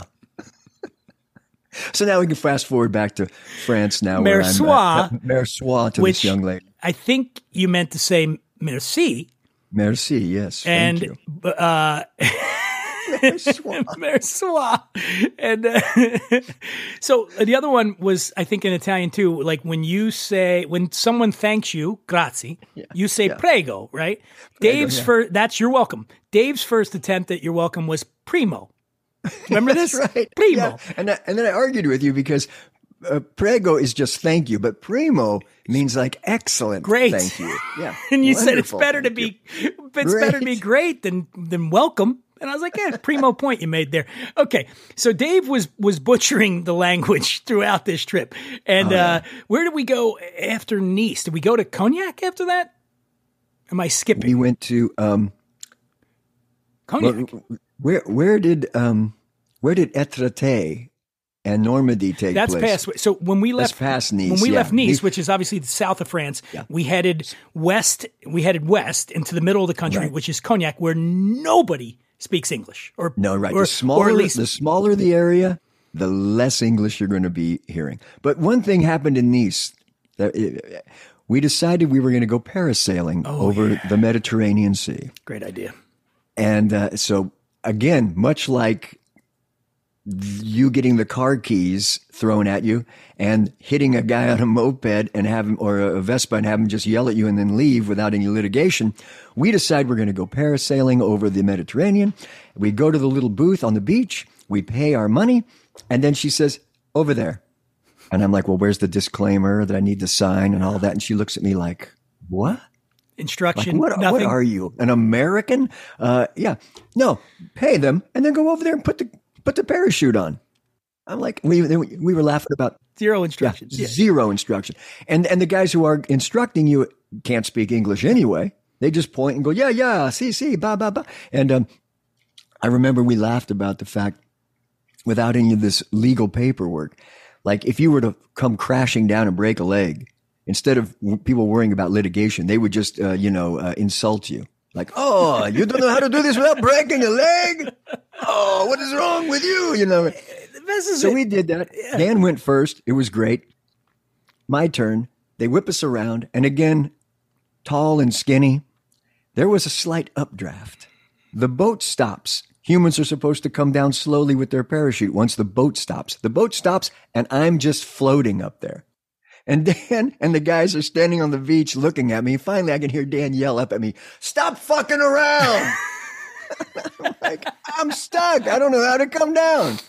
So now we can fast forward back to France now. where I'm, Mersoir, uh, Mersoir to which this young lady. I think you meant to say merci. Merci, yes. And thank you. uh, Mersoir. Mersoir. And uh, so the other one was, I think, in Italian too. Like when you say, when someone thanks you, grazie, you say yeah. prego, right? Dave's yeah. first, that's you're welcome. Dave's first attempt at you're welcome was primo. Remember this? That's right. Primo. Yeah. And, I, and then I argued with you because uh, prego is just thank you, but primo means like excellent. Great. Thank you. Yeah. And you said it's Wonderful, better to thank be, you. it's better to be Great. great than than welcome. And I was like, yeah, primo point you made there. Okay, so Dave was was butchering the language throughout this trip. And Oh, yeah. uh, where did we go after Nice? Did we go to Cognac after that? Am I skipping? We went to um, Cognac. Well, where where did um where did Étretat and Normandy take That's place? past. So when we left, That's past Nice. when we yeah. left Nice, Nice, which is obviously the south of France, Yeah. we headed west. We headed west into the middle of the country, Right. which is Cognac, where nobody speaks English. Or no, right. Or, the smaller or at least the smaller the area, the less English you're going to be hearing. But one thing happened in Nice. That it, we decided we were going to go parasailing Oh, over yeah. the Mediterranean Sea. great idea. And uh, so, again, much like you getting the car keys thrown at you and hitting a guy on a moped and have him, or a Vespa and have him just yell at you and then leave without any litigation, we decide we're going to go parasailing over the Mediterranean. We go to the little booth on the beach. We pay our money. And then she says, over there. And I'm like, well, where's the disclaimer that I need to sign and all that? And she looks at me like, what? Like, Instruction. what, what nothing. are you, an American? Uh, yeah, no, pay them and then go over there and put the put the parachute on. I'm like, we we were laughing about Zero yeah, instructions. Yeah. zero instruction, and and the guys who are instructing you can't speak English anyway. They just point and go, yeah, yeah, see, see, ba ba ba. And um, I remember we laughed about the fact, without any of this legal paperwork, like if you were to come crashing down and break a leg, instead of w- people worrying about litigation, they would just, uh, you know, uh, insult you. Like, oh, you don't know how to do this without breaking a leg? Oh, what is wrong with you? You know. This is So it. we did that. Dan went first. It was great. My turn. They whip us around. And again, tall and skinny, there was a slight updraft. The boat stops. Humans are supposed to come down slowly with their parachute once the boat stops. The boat stops, and I'm just floating up there. And Dan and the guys are standing on the beach looking at me. Finally, I can hear Dan yell up at me, stop fucking around. I'm like, I'm stuck. I don't know how to come down.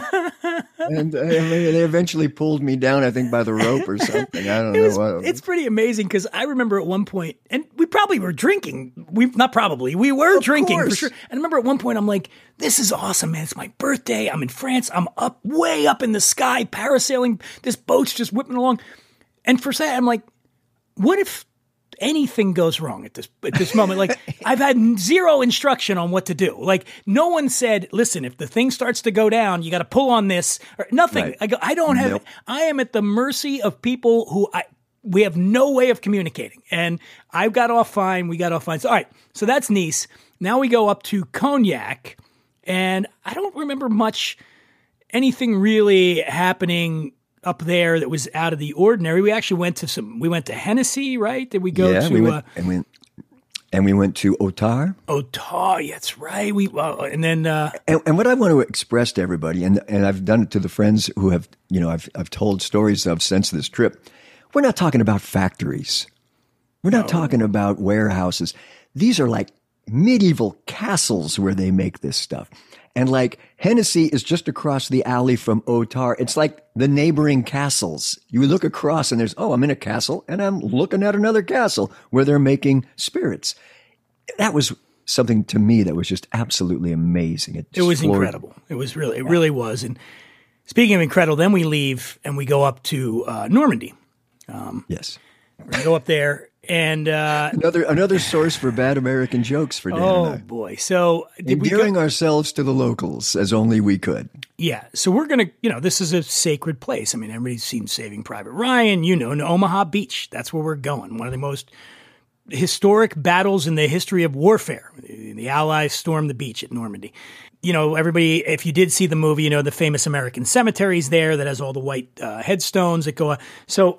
And uh, they eventually pulled me down, I think, by the rope or something. I don't It know was- what. it's pretty amazing because I remember at one point, and we probably were drinking. We not probably we were Of drinking for course. sure. And I remember at one point, I'm like, "This is awesome, man! It's my birthday. I'm in France. I'm up way up in the sky, parasailing. This boat's just whipping along." And for a second, I'm like, "What if anything goes wrong at this at this moment?" Like I've had zero instruction on what to do. Like no one said, "Listen, if the thing starts to go down, you got to pull on this," or nothing. Right. I go, I don't have. Nope. I am at the mercy of people who I. We have no way of communicating. And I got off fine. We got off fine. So, all right. So that's Nice. Now we go up to Cognac. And I don't remember much, anything really happening up there that was out of the ordinary. We actually went to some, we went to Hennessy, right? Did we go yeah, to we went, uh, and, we, and we went to Otar. Otar? That's right. We, uh, and then, uh, And, and what I want to express to everybody, and, and I've done it to the friends who have, you know, I've, I've told stories of since this trip, we're not talking about factories. We're not talking about warehouses. These are like medieval castles where they make this stuff. And like Hennessy is just across the alley from Otar. It's like the neighboring castles. You look across and there's, oh, I'm in a castle and I'm looking at another castle where they're making spirits. That was something to me that was just absolutely amazing. It, it was floored- incredible. It was really, it really was. And speaking of incredible, then we leave and we go up to uh, Normandy. Um, Yes. We're going to go up there and, uh, Another another source for bad American jokes for Dan oh and I. boy. So did we go? Endearing ourselves to the locals as only we could. Yeah. So we're going to, you know, this is a sacred place. I mean, everybody's seen Saving Private Ryan, you know, in Omaha Beach. That's where we're going. One of the most historic battles in the history of warfare. The Allies stormed the beach at Normandy. You know, everybody, if you did see the movie, you know, the famous American cemeteries there that has all the white uh, headstones that go. So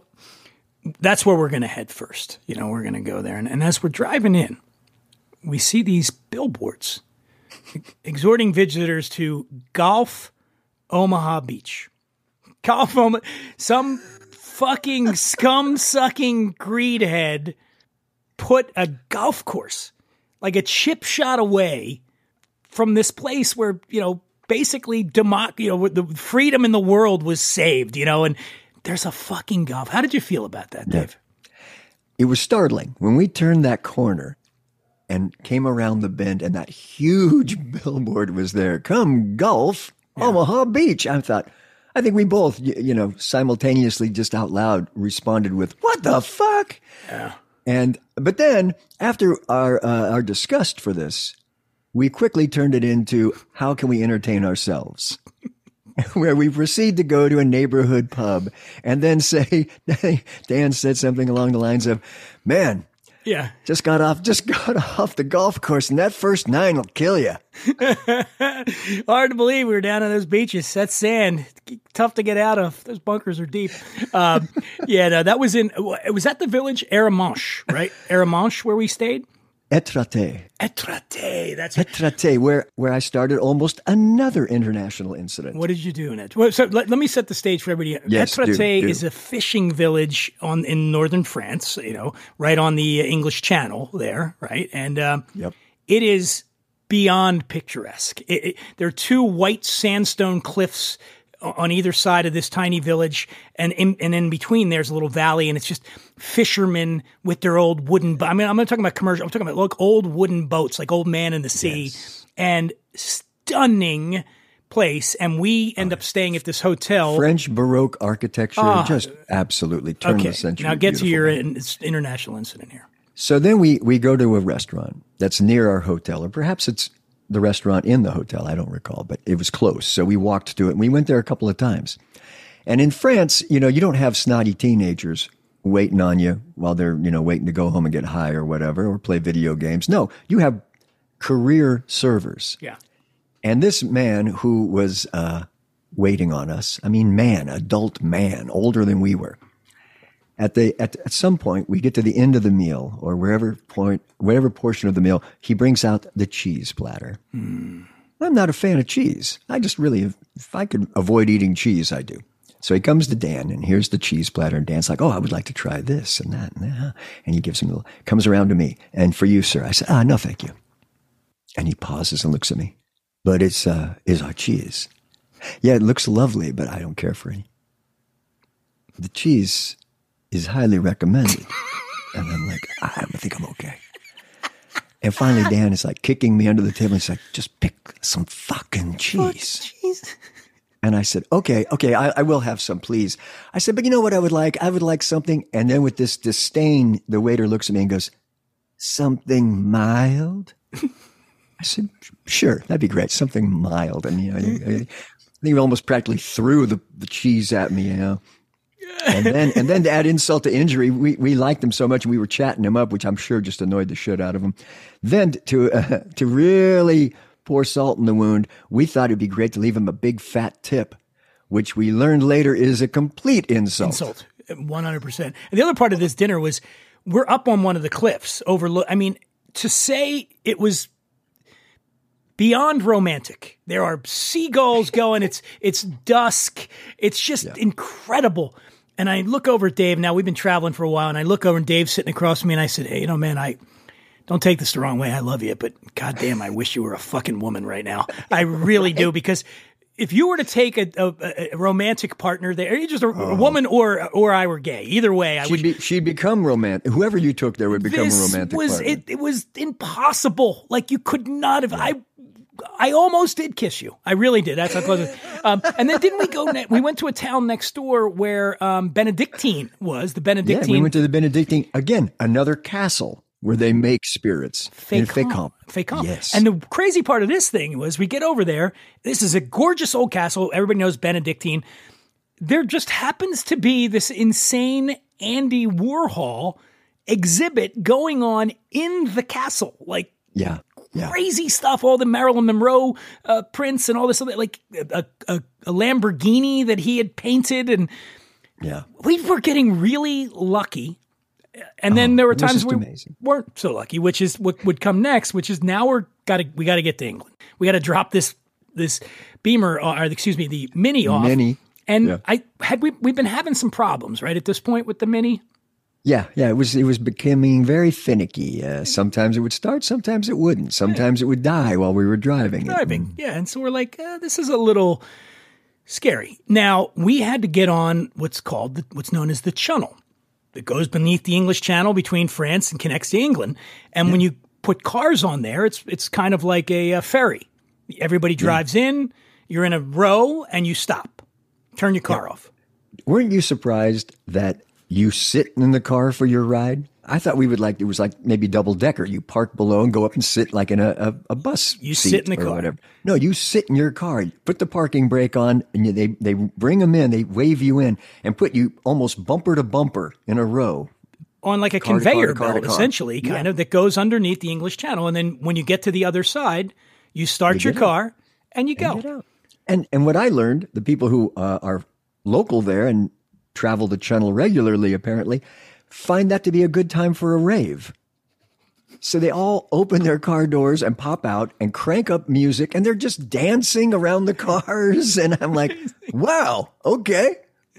that's where we're going to head first. You know, we're going to go there. And, and as we're driving in, we see these billboards exhorting visitors to Golf Omaha Beach. Golf Omaha. Some fucking scum-sucking greedhead put a golf course like a chip shot away from this place where, you know, basically demo- you know, the freedom in the world was saved, you know, and there's a fucking golf. How did you feel about that, Dave? Yeah. It was startling when we turned that corner and came around the bend and that huge billboard was there. Come golf, yeah. Omaha Beach. I thought, I think we both, you, you know, simultaneously just out loud responded with, what the fuck? Yeah. And, but then after our, uh, our disgust for this, we quickly turned it into how can we entertain ourselves? Where we proceed to go to a neighborhood pub and then say, Dan said something along the lines of, man, yeah, just got off, just got off the golf course, and that first nine will kill you. Hard to believe we were down on those beaches. That's sand, tough to get out of. Those bunkers are deep. Um, yeah, no, that was in. Was that the village Arromanches, right? Arromanches, where we stayed. Étretat. Étretat. That's Étretat, where where I started almost another international incident. What did you do in it? Well, so let, let me set the stage for everybody. Yes, Étretat do, do. is a fishing village on in northern France. You know, right on the English Channel there, right? And um, yep. it is beyond picturesque. It, it, there are two white sandstone cliffs on either side of this tiny village, and in, and in between there's a little valley, and it's just fishermen with their old wooden. I mean, I'm not talking about commercial. I'm talking about like old wooden boats, like Old Man in the Sea, yes. and stunning place. And we end up staying at this hotel. French Baroque architecture, Ah. just absolutely turn Okay, the century. now get to your beautiful. in, international incident here. So then we we go to a restaurant that's near our hotel, or perhaps it's the restaurant in the hotel. I don't recall, but it was close. So we walked to it and we went there a couple of times. And in France, you know, you don't have snotty teenagers waiting on you while they're, you know, waiting to go home and get high or whatever, or play video games. No, you have career servers. Yeah. And this man who was uh, waiting on us, I mean, man, adult man, older than we were. At the at, at some point, we get to the end of the meal, or wherever point, whatever portion of the meal, he brings out the cheese platter. Mm. I'm not a fan of cheese. I just really, if I could avoid eating cheese, I do. So he comes to Dan, and here's the cheese platter, and Dan's like, "Oh, I would like to try this and that and that." And he gives him a little. Comes around to me, and for you, sir, I said, "Ah, no, thank you." And he pauses and looks at me. But it's uh, is our cheese. Yeah, it looks lovely, but I don't care for any. The cheese is highly recommended. And I'm like, I think I'm okay. And finally, Dan is like kicking me under the table. He's like, just pick some fucking cheese. cheese. And I said, okay, okay, I, I will have some, please. I said, but you know what I would like? I would like something. And then with this disdain, the waiter looks at me and goes, something mild? I said, sure, that'd be great. Something mild. And, you know, I, I think he almost practically threw the, the cheese at me, you know. And then, and then to add insult to injury, we, we liked him so much and we were chatting him up, which I'm sure just annoyed the shit out of him. Then to, uh, to really pour salt in the wound, we thought it'd be great to leave him a big fat tip, which we learned later is a complete insult. Insult, one hundred percent. And the other part of this dinner was we're up on one of the cliffs overlook. I mean, to say it was beyond romantic. There are seagulls going. It's it's dusk. It's just yeah. incredible. And I look over at Dave. Now, we've been traveling for a while, and I look over and Dave's sitting across from me, and I said, hey, you know, man, I don't take this the wrong way. I love you, but goddamn, I wish you were a fucking woman right now. I really do, because if you were to take a, a, a romantic partner there, you're just a, oh. a woman or or I were gay. Either way, I she'd would. Be, she'd become romantic. Whoever you took there would become this a romantic was, partner. It, it was impossible. Like, you could not have. Yeah. I I almost did kiss you. I really did. That's how close it was. Um, and then didn't we go, ne- we went to a town next door where um, Benedictine was, the Benedictine. Yeah, we went to the Benedictine. Again, another castle where they make spirits. Fécamp. Fécamp. Yes. And the crazy part of this thing was we get over there. This is a gorgeous old castle. Everybody knows Benedictine. There just happens to be this insane Andy Warhol exhibit going on in the castle. Like, yeah. Yeah. Crazy stuff, all the Marilyn Monroe uh, prints and all this other, like a, a, a Lamborghini that he had painted. And yeah, we were getting really lucky. And then oh, there were times we amazing. weren't so lucky, which is what would come next, which is now we're got to, we got to get to England. We got to drop this, this Beamer, or excuse me, the Mini off. Mini. And yeah. I had, we, we've been having some problems, right? At this point with the Mini. Yeah, yeah, it was it was becoming very finicky. Uh, sometimes it would start, sometimes it wouldn't. Sometimes yeah. it would die while we were driving. Driving, it. yeah. And so we're like, uh, this is a little scary. Now, we had to get on what's called, the, what's known as the Channel. It goes beneath the English Channel between France and connects to England. And yeah. when you put cars on there, it's it's kind of like a, a ferry. Everybody drives yeah. in, you're in a row, and you stop. Turn your car yeah. off. Weren't you surprised that you sit in the car for your ride? I thought we would like, it was like maybe double decker. You park below and go up and sit like in a, a, a bus You seat sit in the or car. whatever. No, you sit in your car, put the parking brake on, and you, they, they bring them in, they wave you in and put you almost bumper to bumper in a row. On like a Car to car conveyor to car to belt, car. essentially, kind Yeah. of, that goes underneath the English Channel. And then when you get to the other side, you start You your get out. car and you And go. get out. And, and what I learned, the people who uh, are local there and travel the channel regularly, apparently, find that to be a good time for a rave. So they all open their car doors and pop out and crank up music, and they're just dancing around the cars. And I'm like, wow, okay.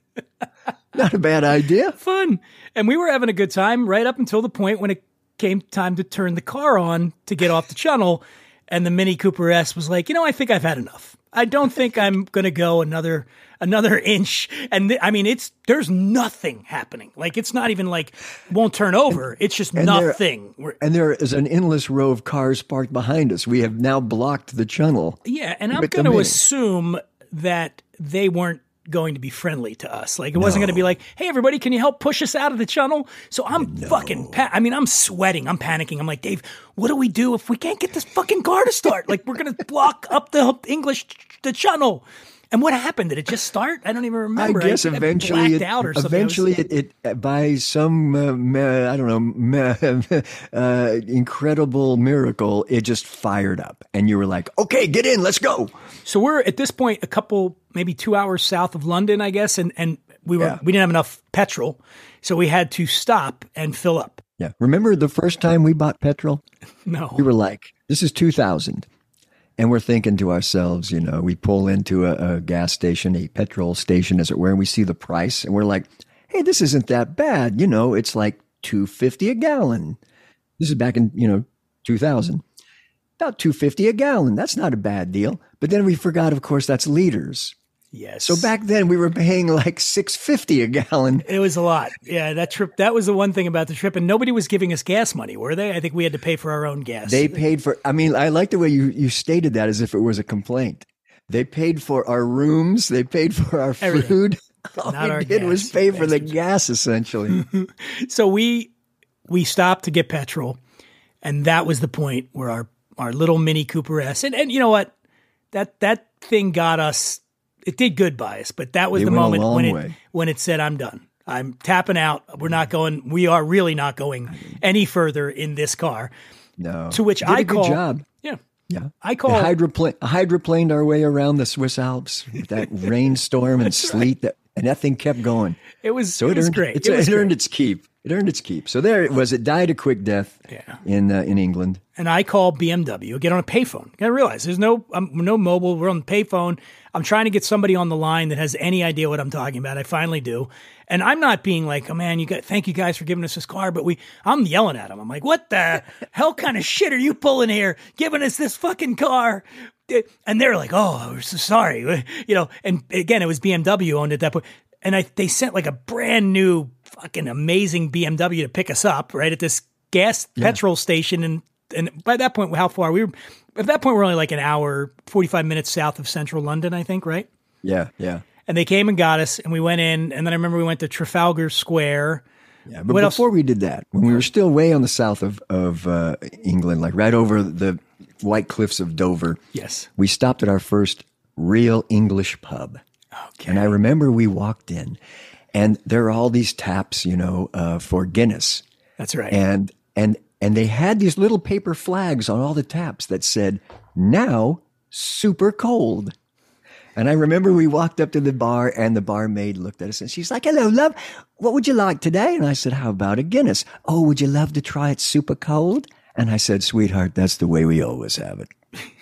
Not a bad idea. Fun. And we were having a good time right up until the point when it came time to turn the car on to get off the channel. And the Mini Cooper S was like, you know, I think I've had enough. I don't think I'm going to go another another inch. And th- I mean, it's there's nothing happening. Like, it's not even like won't turn over. It's just And there- nothing. We're, And there is an endless row of cars parked behind us. We have now blocked the channel. yeah. And I'm with the going to Mini. assume that they weren't going to be friendly to us. Like, it wasn't going to be like, hey, everybody, can you help push us out of the channel? So I'm fucking, pa- I mean, I'm sweating. I'm panicking. I'm like, Dave, what do we do if we can't get this fucking car to start? Like, we're going to block up the English, the channel. And what happened? Did it just start? I don't even remember. I guess I, I eventually, blacked it, out or something. eventually I was- it, it by some uh, ma- I don't know ma- uh, incredible miracle, it just fired up, and you were like, "Okay, get in, let's go." So we're at this point a couple, maybe two hours south of London, I guess, and and we were Yeah. we didn't have enough petrol, so we had to stop and fill up. Yeah, remember the first time we bought petrol? No, We were like, "This is two thousand." And we're thinking to ourselves, you know, we pull into a, a gas station, a petrol station, as it were, and we see the price, and we're like, "Hey, this isn't that bad." You know, it's like two fifty a gallon. This is back in, you know, two thousand. About two fifty a gallon. That's not a bad deal. But then we forgot, of course, that's liters. yes. So back then we were paying like six fifty a gallon. It was a lot. Yeah, that trip, that was the one thing about the trip. And nobody was giving us gas money, were they? I think we had to pay for our own gas. They paid for, I mean, I like the way you, you stated that as if it was a complaint. They paid for our rooms. They paid for our Everything. food. All Not we our did gas, was pay you for the bastards. gas, essentially. So we we stopped to get petrol, and that was the point where our, our little Mini Cooper S, and, and you know what? That that thing got us, it did good by us, but that was It the went a moment long when it way. when it said, I'm done. I'm tapping out. We're not going, we are really not going any further in this car. No. To which Did I a good call, job. yeah, Yeah. I call, Hydropla- hydroplaned our way around the Swiss Alps with that rainstorm and sleet, that, and that thing kept going. it was, So it, it, was earned, great. It's, It was it earned great. its keep. It earned its keep. So there it was. It died a quick death Yeah. in uh, in England. And I call B M W, get on a payphone. You gotta realize there's no um, no mobile. We're on the payphone. I'm trying to get somebody on the line that has any idea what I'm talking about. I finally do. And I'm not being like, oh man, you got, thank you guys for giving us this car. But we, I'm yelling at them. I'm like, what the hell kind of shit are you pulling here? Giving us this fucking car. And they're like, oh, we're so sorry. You know, and again, it was B M W owned at that point. And I, they sent like a brand new fucking amazing B M W to pick us up right at this gas petrol station. And, and by that point, how far we were, at that point, we're only like an hour, forty-five minutes south of central London, I think, right? Yeah, yeah. And they came and got us, and we went in. And then I remember we went to Trafalgar Square. Yeah, but What else? before we did that, when we were still way on the south of, of uh, England, like right over the white cliffs of Dover, Yes. we stopped at our first real English pub. Okay. And I remember we walked in, and there are all these taps, you know, uh, for Guinness. That's right. And and and they had these little paper flags on all the taps that said, "Now super cold." And I remember we walked up to the bar, and the barmaid looked at us, and she's like, "Hello, love. What would you like today?" And I said, "How about a Guinness?" "Oh, would you love to try it super cold?" And I said, "Sweetheart, that's the way we always have it."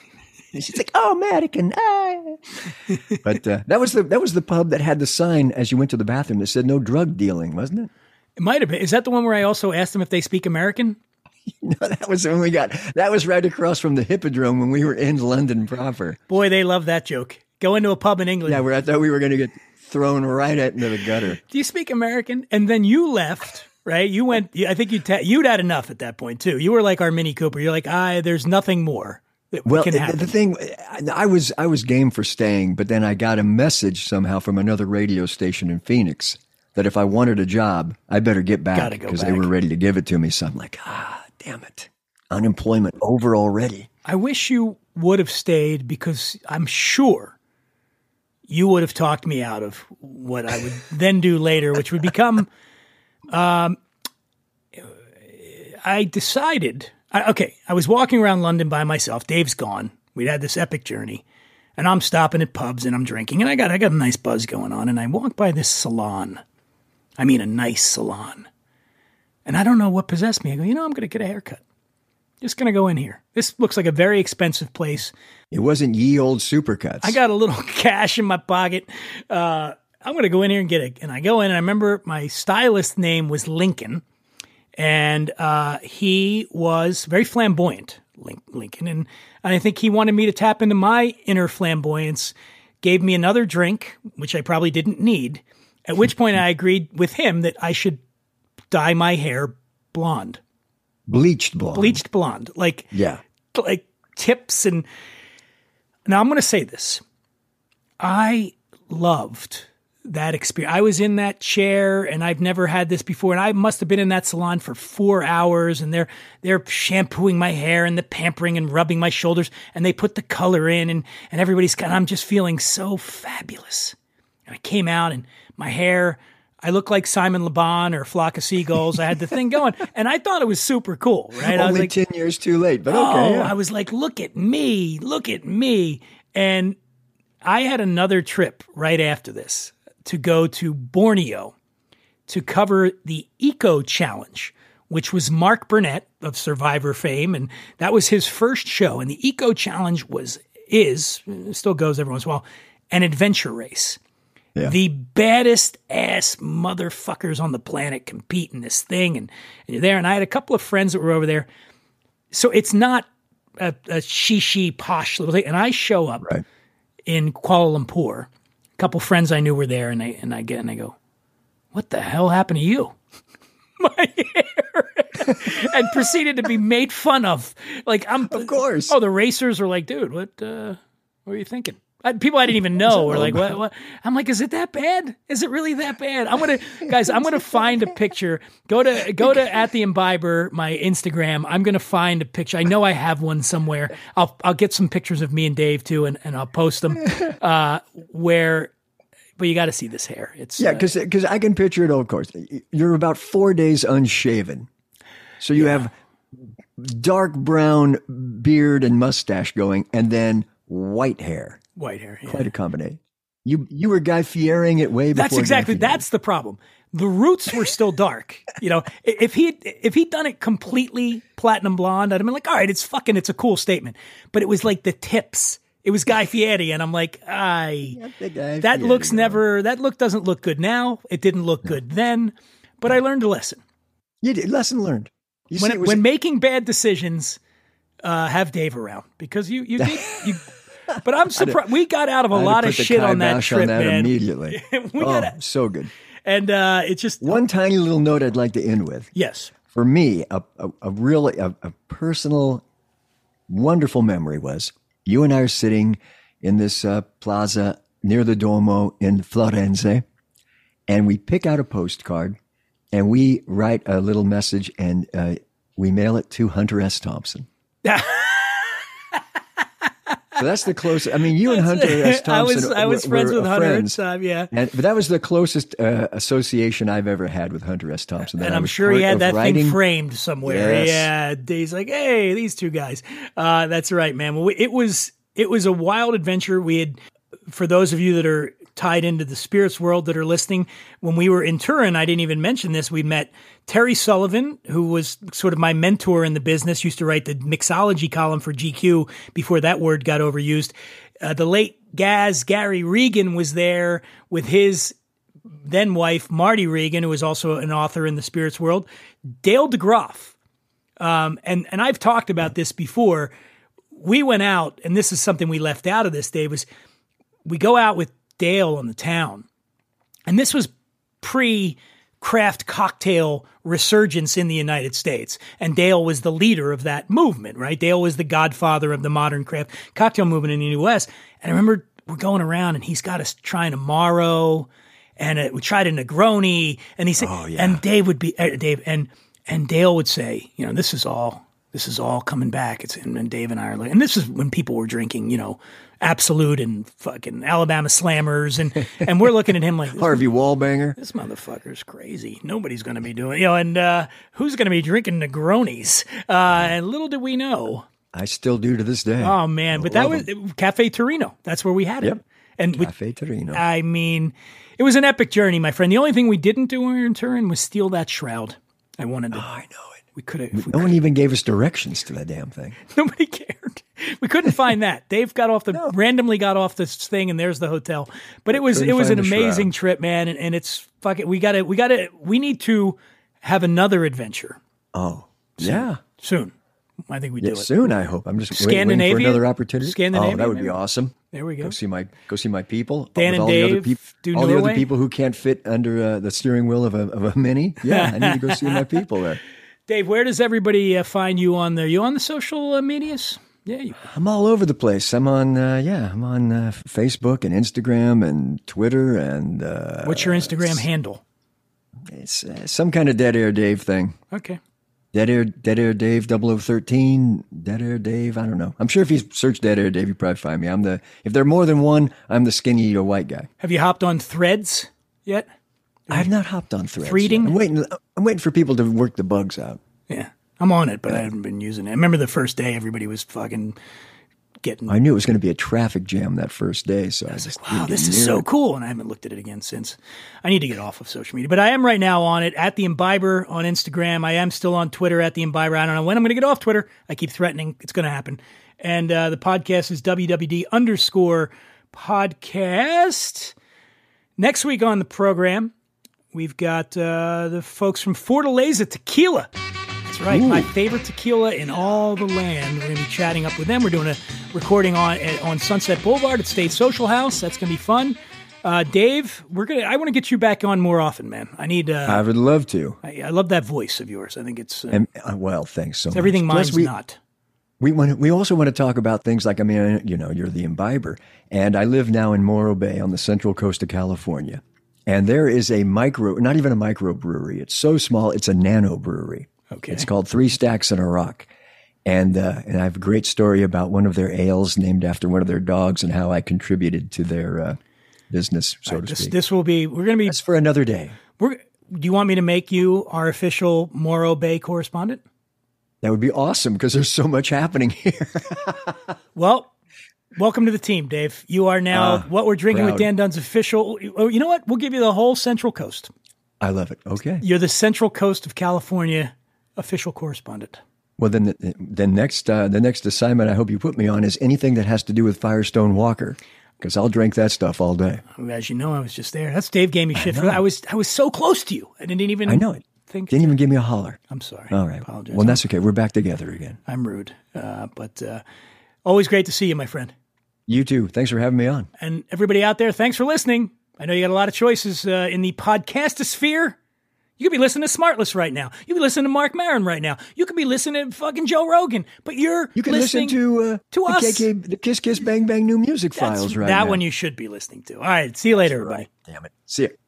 And she's like, "Oh, American." Ah. But uh, that was the that was the pub that had the sign as you went to the bathroom that said no drug dealing, wasn't it? It might have been. Is that the one where I also asked them if they speak American? No, that was when we got. That was right across from the Hippodrome when we were in London proper. Boy, they love that joke. Go into a pub in England. Yeah, where I thought we were going to get thrown right into the gutter. Do you speak American? And then you left, right? You went, I think you'd, ta- you'd had enough at that point too. You were like our Mini Cooper. You're like, ah, there's nothing more that Well, can the, happen. the thing, I was I was game for staying, but then I got a message somehow from another radio station in Phoenix that if I wanted a job, I better get back Gotta go because they back. were ready to give it to me. So I'm like, ah, damn it. Unemployment over already. I wish you would have stayed because I'm sure you would have talked me out of what I would then do later, which would become, um, I decided, I, okay, I was walking around London by myself. Dave's gone. We'd had this epic journey. And I'm stopping at pubs and I'm drinking. And I got I got a nice buzz going on. And I walk by this salon. I mean, a nice salon. And I don't know what possessed me. I go, you know, I'm going to get a haircut. Just going to go in here. This looks like a very expensive place. It wasn't ye old Supercuts. I got a little cash in my pocket. Uh, I'm going to go in here and get it. And I go in and I remember my stylist's name was Lincoln. And uh, he was very flamboyant, Link- Lincoln. And, and I think he wanted me to tap into my inner flamboyance, gave me another drink, which I probably didn't need, at which point I agreed with him that I should dye my hair blonde. Bleached blonde. Bleached blonde. Like, Yeah. like tips. And now I'm going to say this. I loved that experience. I was in that chair and I've never had this before. And I must have been in that salon for four hours and they're, they're shampooing my hair and the pampering and rubbing my shoulders and they put the color in and, and everybody's got, I'm just feeling so fabulous. And I came out and my hair, I looked like Simon Le Bon or Flock of Seagulls. I had the thing going and I thought it was super cool, right? I was Only like, ten years too late, but okay. oh, yeah. I was like, look at me, look at me. And I had another trip right after this to go to Borneo to cover the Eco Challenge, which was Mark Burnett of Survivor fame. And that was his first show. And the Eco Challenge was, is, still goes every once in a while, an adventure race. Yeah. The baddest ass motherfuckers on the planet compete in this thing. And, and you're there. And I had a couple of friends that were over there. So it's not a, a shishi posh little thing. And I show up Right. in Kuala Lumpur. A couple friends I knew were there, and I and I get and I go, "What the hell happened to you?" My hair, and proceeded to be made fun of. Like I'm, Of course. Oh, the racers were like, "Dude, what? Uh, what were you thinking?" I, people I didn't even know were like, "What? What?" I'm like, "Is it that bad? Is it really that bad?" I'm gonna, guys, I'm gonna find a picture. Go to go to at the Imbiber, my Instagram. I'm gonna find a picture. I know I have one somewhere. I'll I'll get some pictures of me and Dave too, and, and I'll post them. Uh, where, but you got to see this hair. It's Yeah, uh, because because I can picture it. Of course, you're about four days unshaven, so you have dark brown beard and mustache going, and then white hair. white hair. Yeah. Quite a combination. You you were Guy Fieriing it way before. That's exactly. Guy Fieri. That's the problem. The roots were still dark. You know, if he if he'd done it completely platinum blonde, I'd have been like, all right, it's fucking, it's a cool statement. But it was like the tips. It was Guy Fieri, and I'm like, I that Fieri, looks bro. never. That look doesn't look good now. It didn't look good then. But I learned a lesson. You did. Lesson learned. You When see, it was- when making bad decisions, uh, have Dave around because you you did you. But I'm surprised we got out of a I had to lot put of the shit on that kibosh trip, on that man. immediately. we oh, got so good. and uh, it just One tiny little note I'd like to end with. yes. For me, a, a, a really a, a personal, wonderful memory was you and I are sitting in this uh, plaza near the Duomo in Florence, and we pick out a postcard and we write a little message and uh, we mail it to Hunter S. Thompson. So that's the closest. I mean, you and Hunter S. Thompson. I was I was were, friends were with Hunter at the friends. time, yeah. And, but that was the closest uh, association I've ever had with Hunter S. Thompson. that And I I'm was sure he part had of that writing. thing framed somewhere. Yes. Yeah, he's like, hey, these two guys. Uh, that's right, man. Well, it was it was a wild adventure. We had, for those of you that are tied into the spirits world that are listening, when we were in Turin, I didn't even mention this. We met Terry Sullivan, who was sort of my mentor in the business. Used to write the mixology column for G Q before that word got overused. Uh, the late Gaz Gary Regan was there with his then wife, Marty Regan, who was also an author in the spirits world, Dale DeGroff. Um, and, and I've talked about this before. We went out, and this is something we left out of this, Dave, was we go out with Dale on the town. And this was pre-craft cocktail resurgence in the United States. And Dale was the leader of that movement, right? Dale was the godfather of the modern craft cocktail movement in the U S. And I remember we're going around and he's got us trying Amaro and uh, we tried a Negroni, and he said, Oh, yeah. and Dave would be uh, Dave, and and Dale would say, you know, this is all this is all coming back. It's and, and Dave and I are like, and this is when people were drinking, you know, Absolute and fucking Alabama Slammers, and and we're looking at him like Harvey Wallbanger. This motherfucker's crazy. Nobody's going to be doing, you know, and uh, who's going to be drinking Negronis? Uh, and little did we know. I still do to this day. Oh man, but that was them. Cafe Torino. That's where we had it. Yep. And Cafe we, Torino. I mean, it was an epic journey, my friend. The only thing we didn't do when we were in Turin was steal that shroud. I wanted to. Oh, I know it. We could have. No one even gave us directions to that damn thing. Nobody cared. We couldn't find that. Dave got off the no. randomly got off this thing, and there's the hotel. But it was Couldn't it was an find the amazing shroud. trip, man. And, and it's fucking. We got to we got to we need to have another adventure. Oh soon. yeah, soon. I think we yeah, do it soon. I hope. I'm just wait, Scandinavia? waiting for another opportunity. Scandinavia, Oh, that would maybe? be awesome. There we go. Go see my go see my people. Dan with and all the other Dave peop- do all the Norway? other people who can't fit under uh, the steering wheel of a of a Mini. Yeah, I need to go see my people there. Dave, where does everybody uh, find you on the? You on the social uh, medias? Yeah, you. I'm all over the place. I'm on, uh, yeah, I'm on uh, Facebook and Instagram and Twitter and. Uh, What's your Instagram handle? It's uh, some kind of Dead Air Dave thing. Okay. Dead Air, Dead Air Dave double oh thirteen, Dead Air Dave. I don't know. I'm sure if you search Dead Air Dave, you probably find me. I'm the. If there are more than one, I'm the skinny or white guy. Have you hopped on Threads yet? I have not hopped on Threads. Threading? yet. I'm waiting. I'm waiting for people to work the bugs out. Yeah, I'm on it, but I haven't been using it. I remember the first day, everybody was fucking getting. I knew it was going to be a traffic jam that first day, so I, I was just like, wow, didn't this get is near so it. cool. And I haven't looked at it again since. I need to get off of social media. But I am right now on it, at The Imbiber on Instagram. I am still on Twitter, at The Imbiber. I don't know when I'm going to get off Twitter. I keep threatening it's going to happen. And uh, the podcast is W W D underscore podcast. Next week on the program, we've got uh, the folks from Fortaleza Tequila. That's right, Ooh. my favorite tequila in all the land. We're going to be chatting up with them. We're doing a recording on on Sunset Boulevard at State Social House. That's going to be fun. Uh, Dave, we're gonna. I want to get you back on more often, man. I need. Uh, I would love to. I, I love that voice of yours. I think it's. Uh, And uh, well, thanks so it's much. everything Plus, mine's we, not. We want. We also want to talk about things like. I mean, you know, you're the Imbiber, and I live now in Morro Bay on the central coast of California, and there is a micro, not even a micro brewery. It's so small, it's a nano brewery. Okay. It's called Three Stacks and a Rock. And uh, and I have a great story about one of their ales named after one of their dogs and how I contributed to their uh, business, so Right, to this, speak. this will be. We're going to be. That's for another day. We're. Do you want me to make you our official Morro Bay correspondent? That would be awesome because there's so much happening here. Well, welcome to the team, Dave. You are now Uh, what we're drinking proud. with Dan Dunn's official. Oh, you know what? We'll give you the whole Central Coast. I love it. Okay. You're the Central Coast of California official correspondent. Well, then the, the next uh, the next assignment I hope you put me on is anything that has to do with Firestone Walker because I'll drink that stuff all day. As you know, I was just there. That's Dave gave me shit for know. that. I was I was so close to you. I didn't even. I know it. Think Didn't even give me a holler. I'm sorry. All right. Apologize. Well, that's okay. We're back together again. I'm rude, uh, but uh, always great to see you, my friend. You too. Thanks for having me on. And everybody out there, thanks for listening. I know you got a lot of choices uh, in the podcastosphere. You could be listening to Smartless right now. You could be listening to Mark Maron right now. You could be listening to fucking Joe Rogan. But you're You can listening listen to uh, to the us. K K, the Kiss Kiss Bang Bang New Music That's Files right that now. one you should be listening to. All right. See you later, everybody. Damn it. See ya.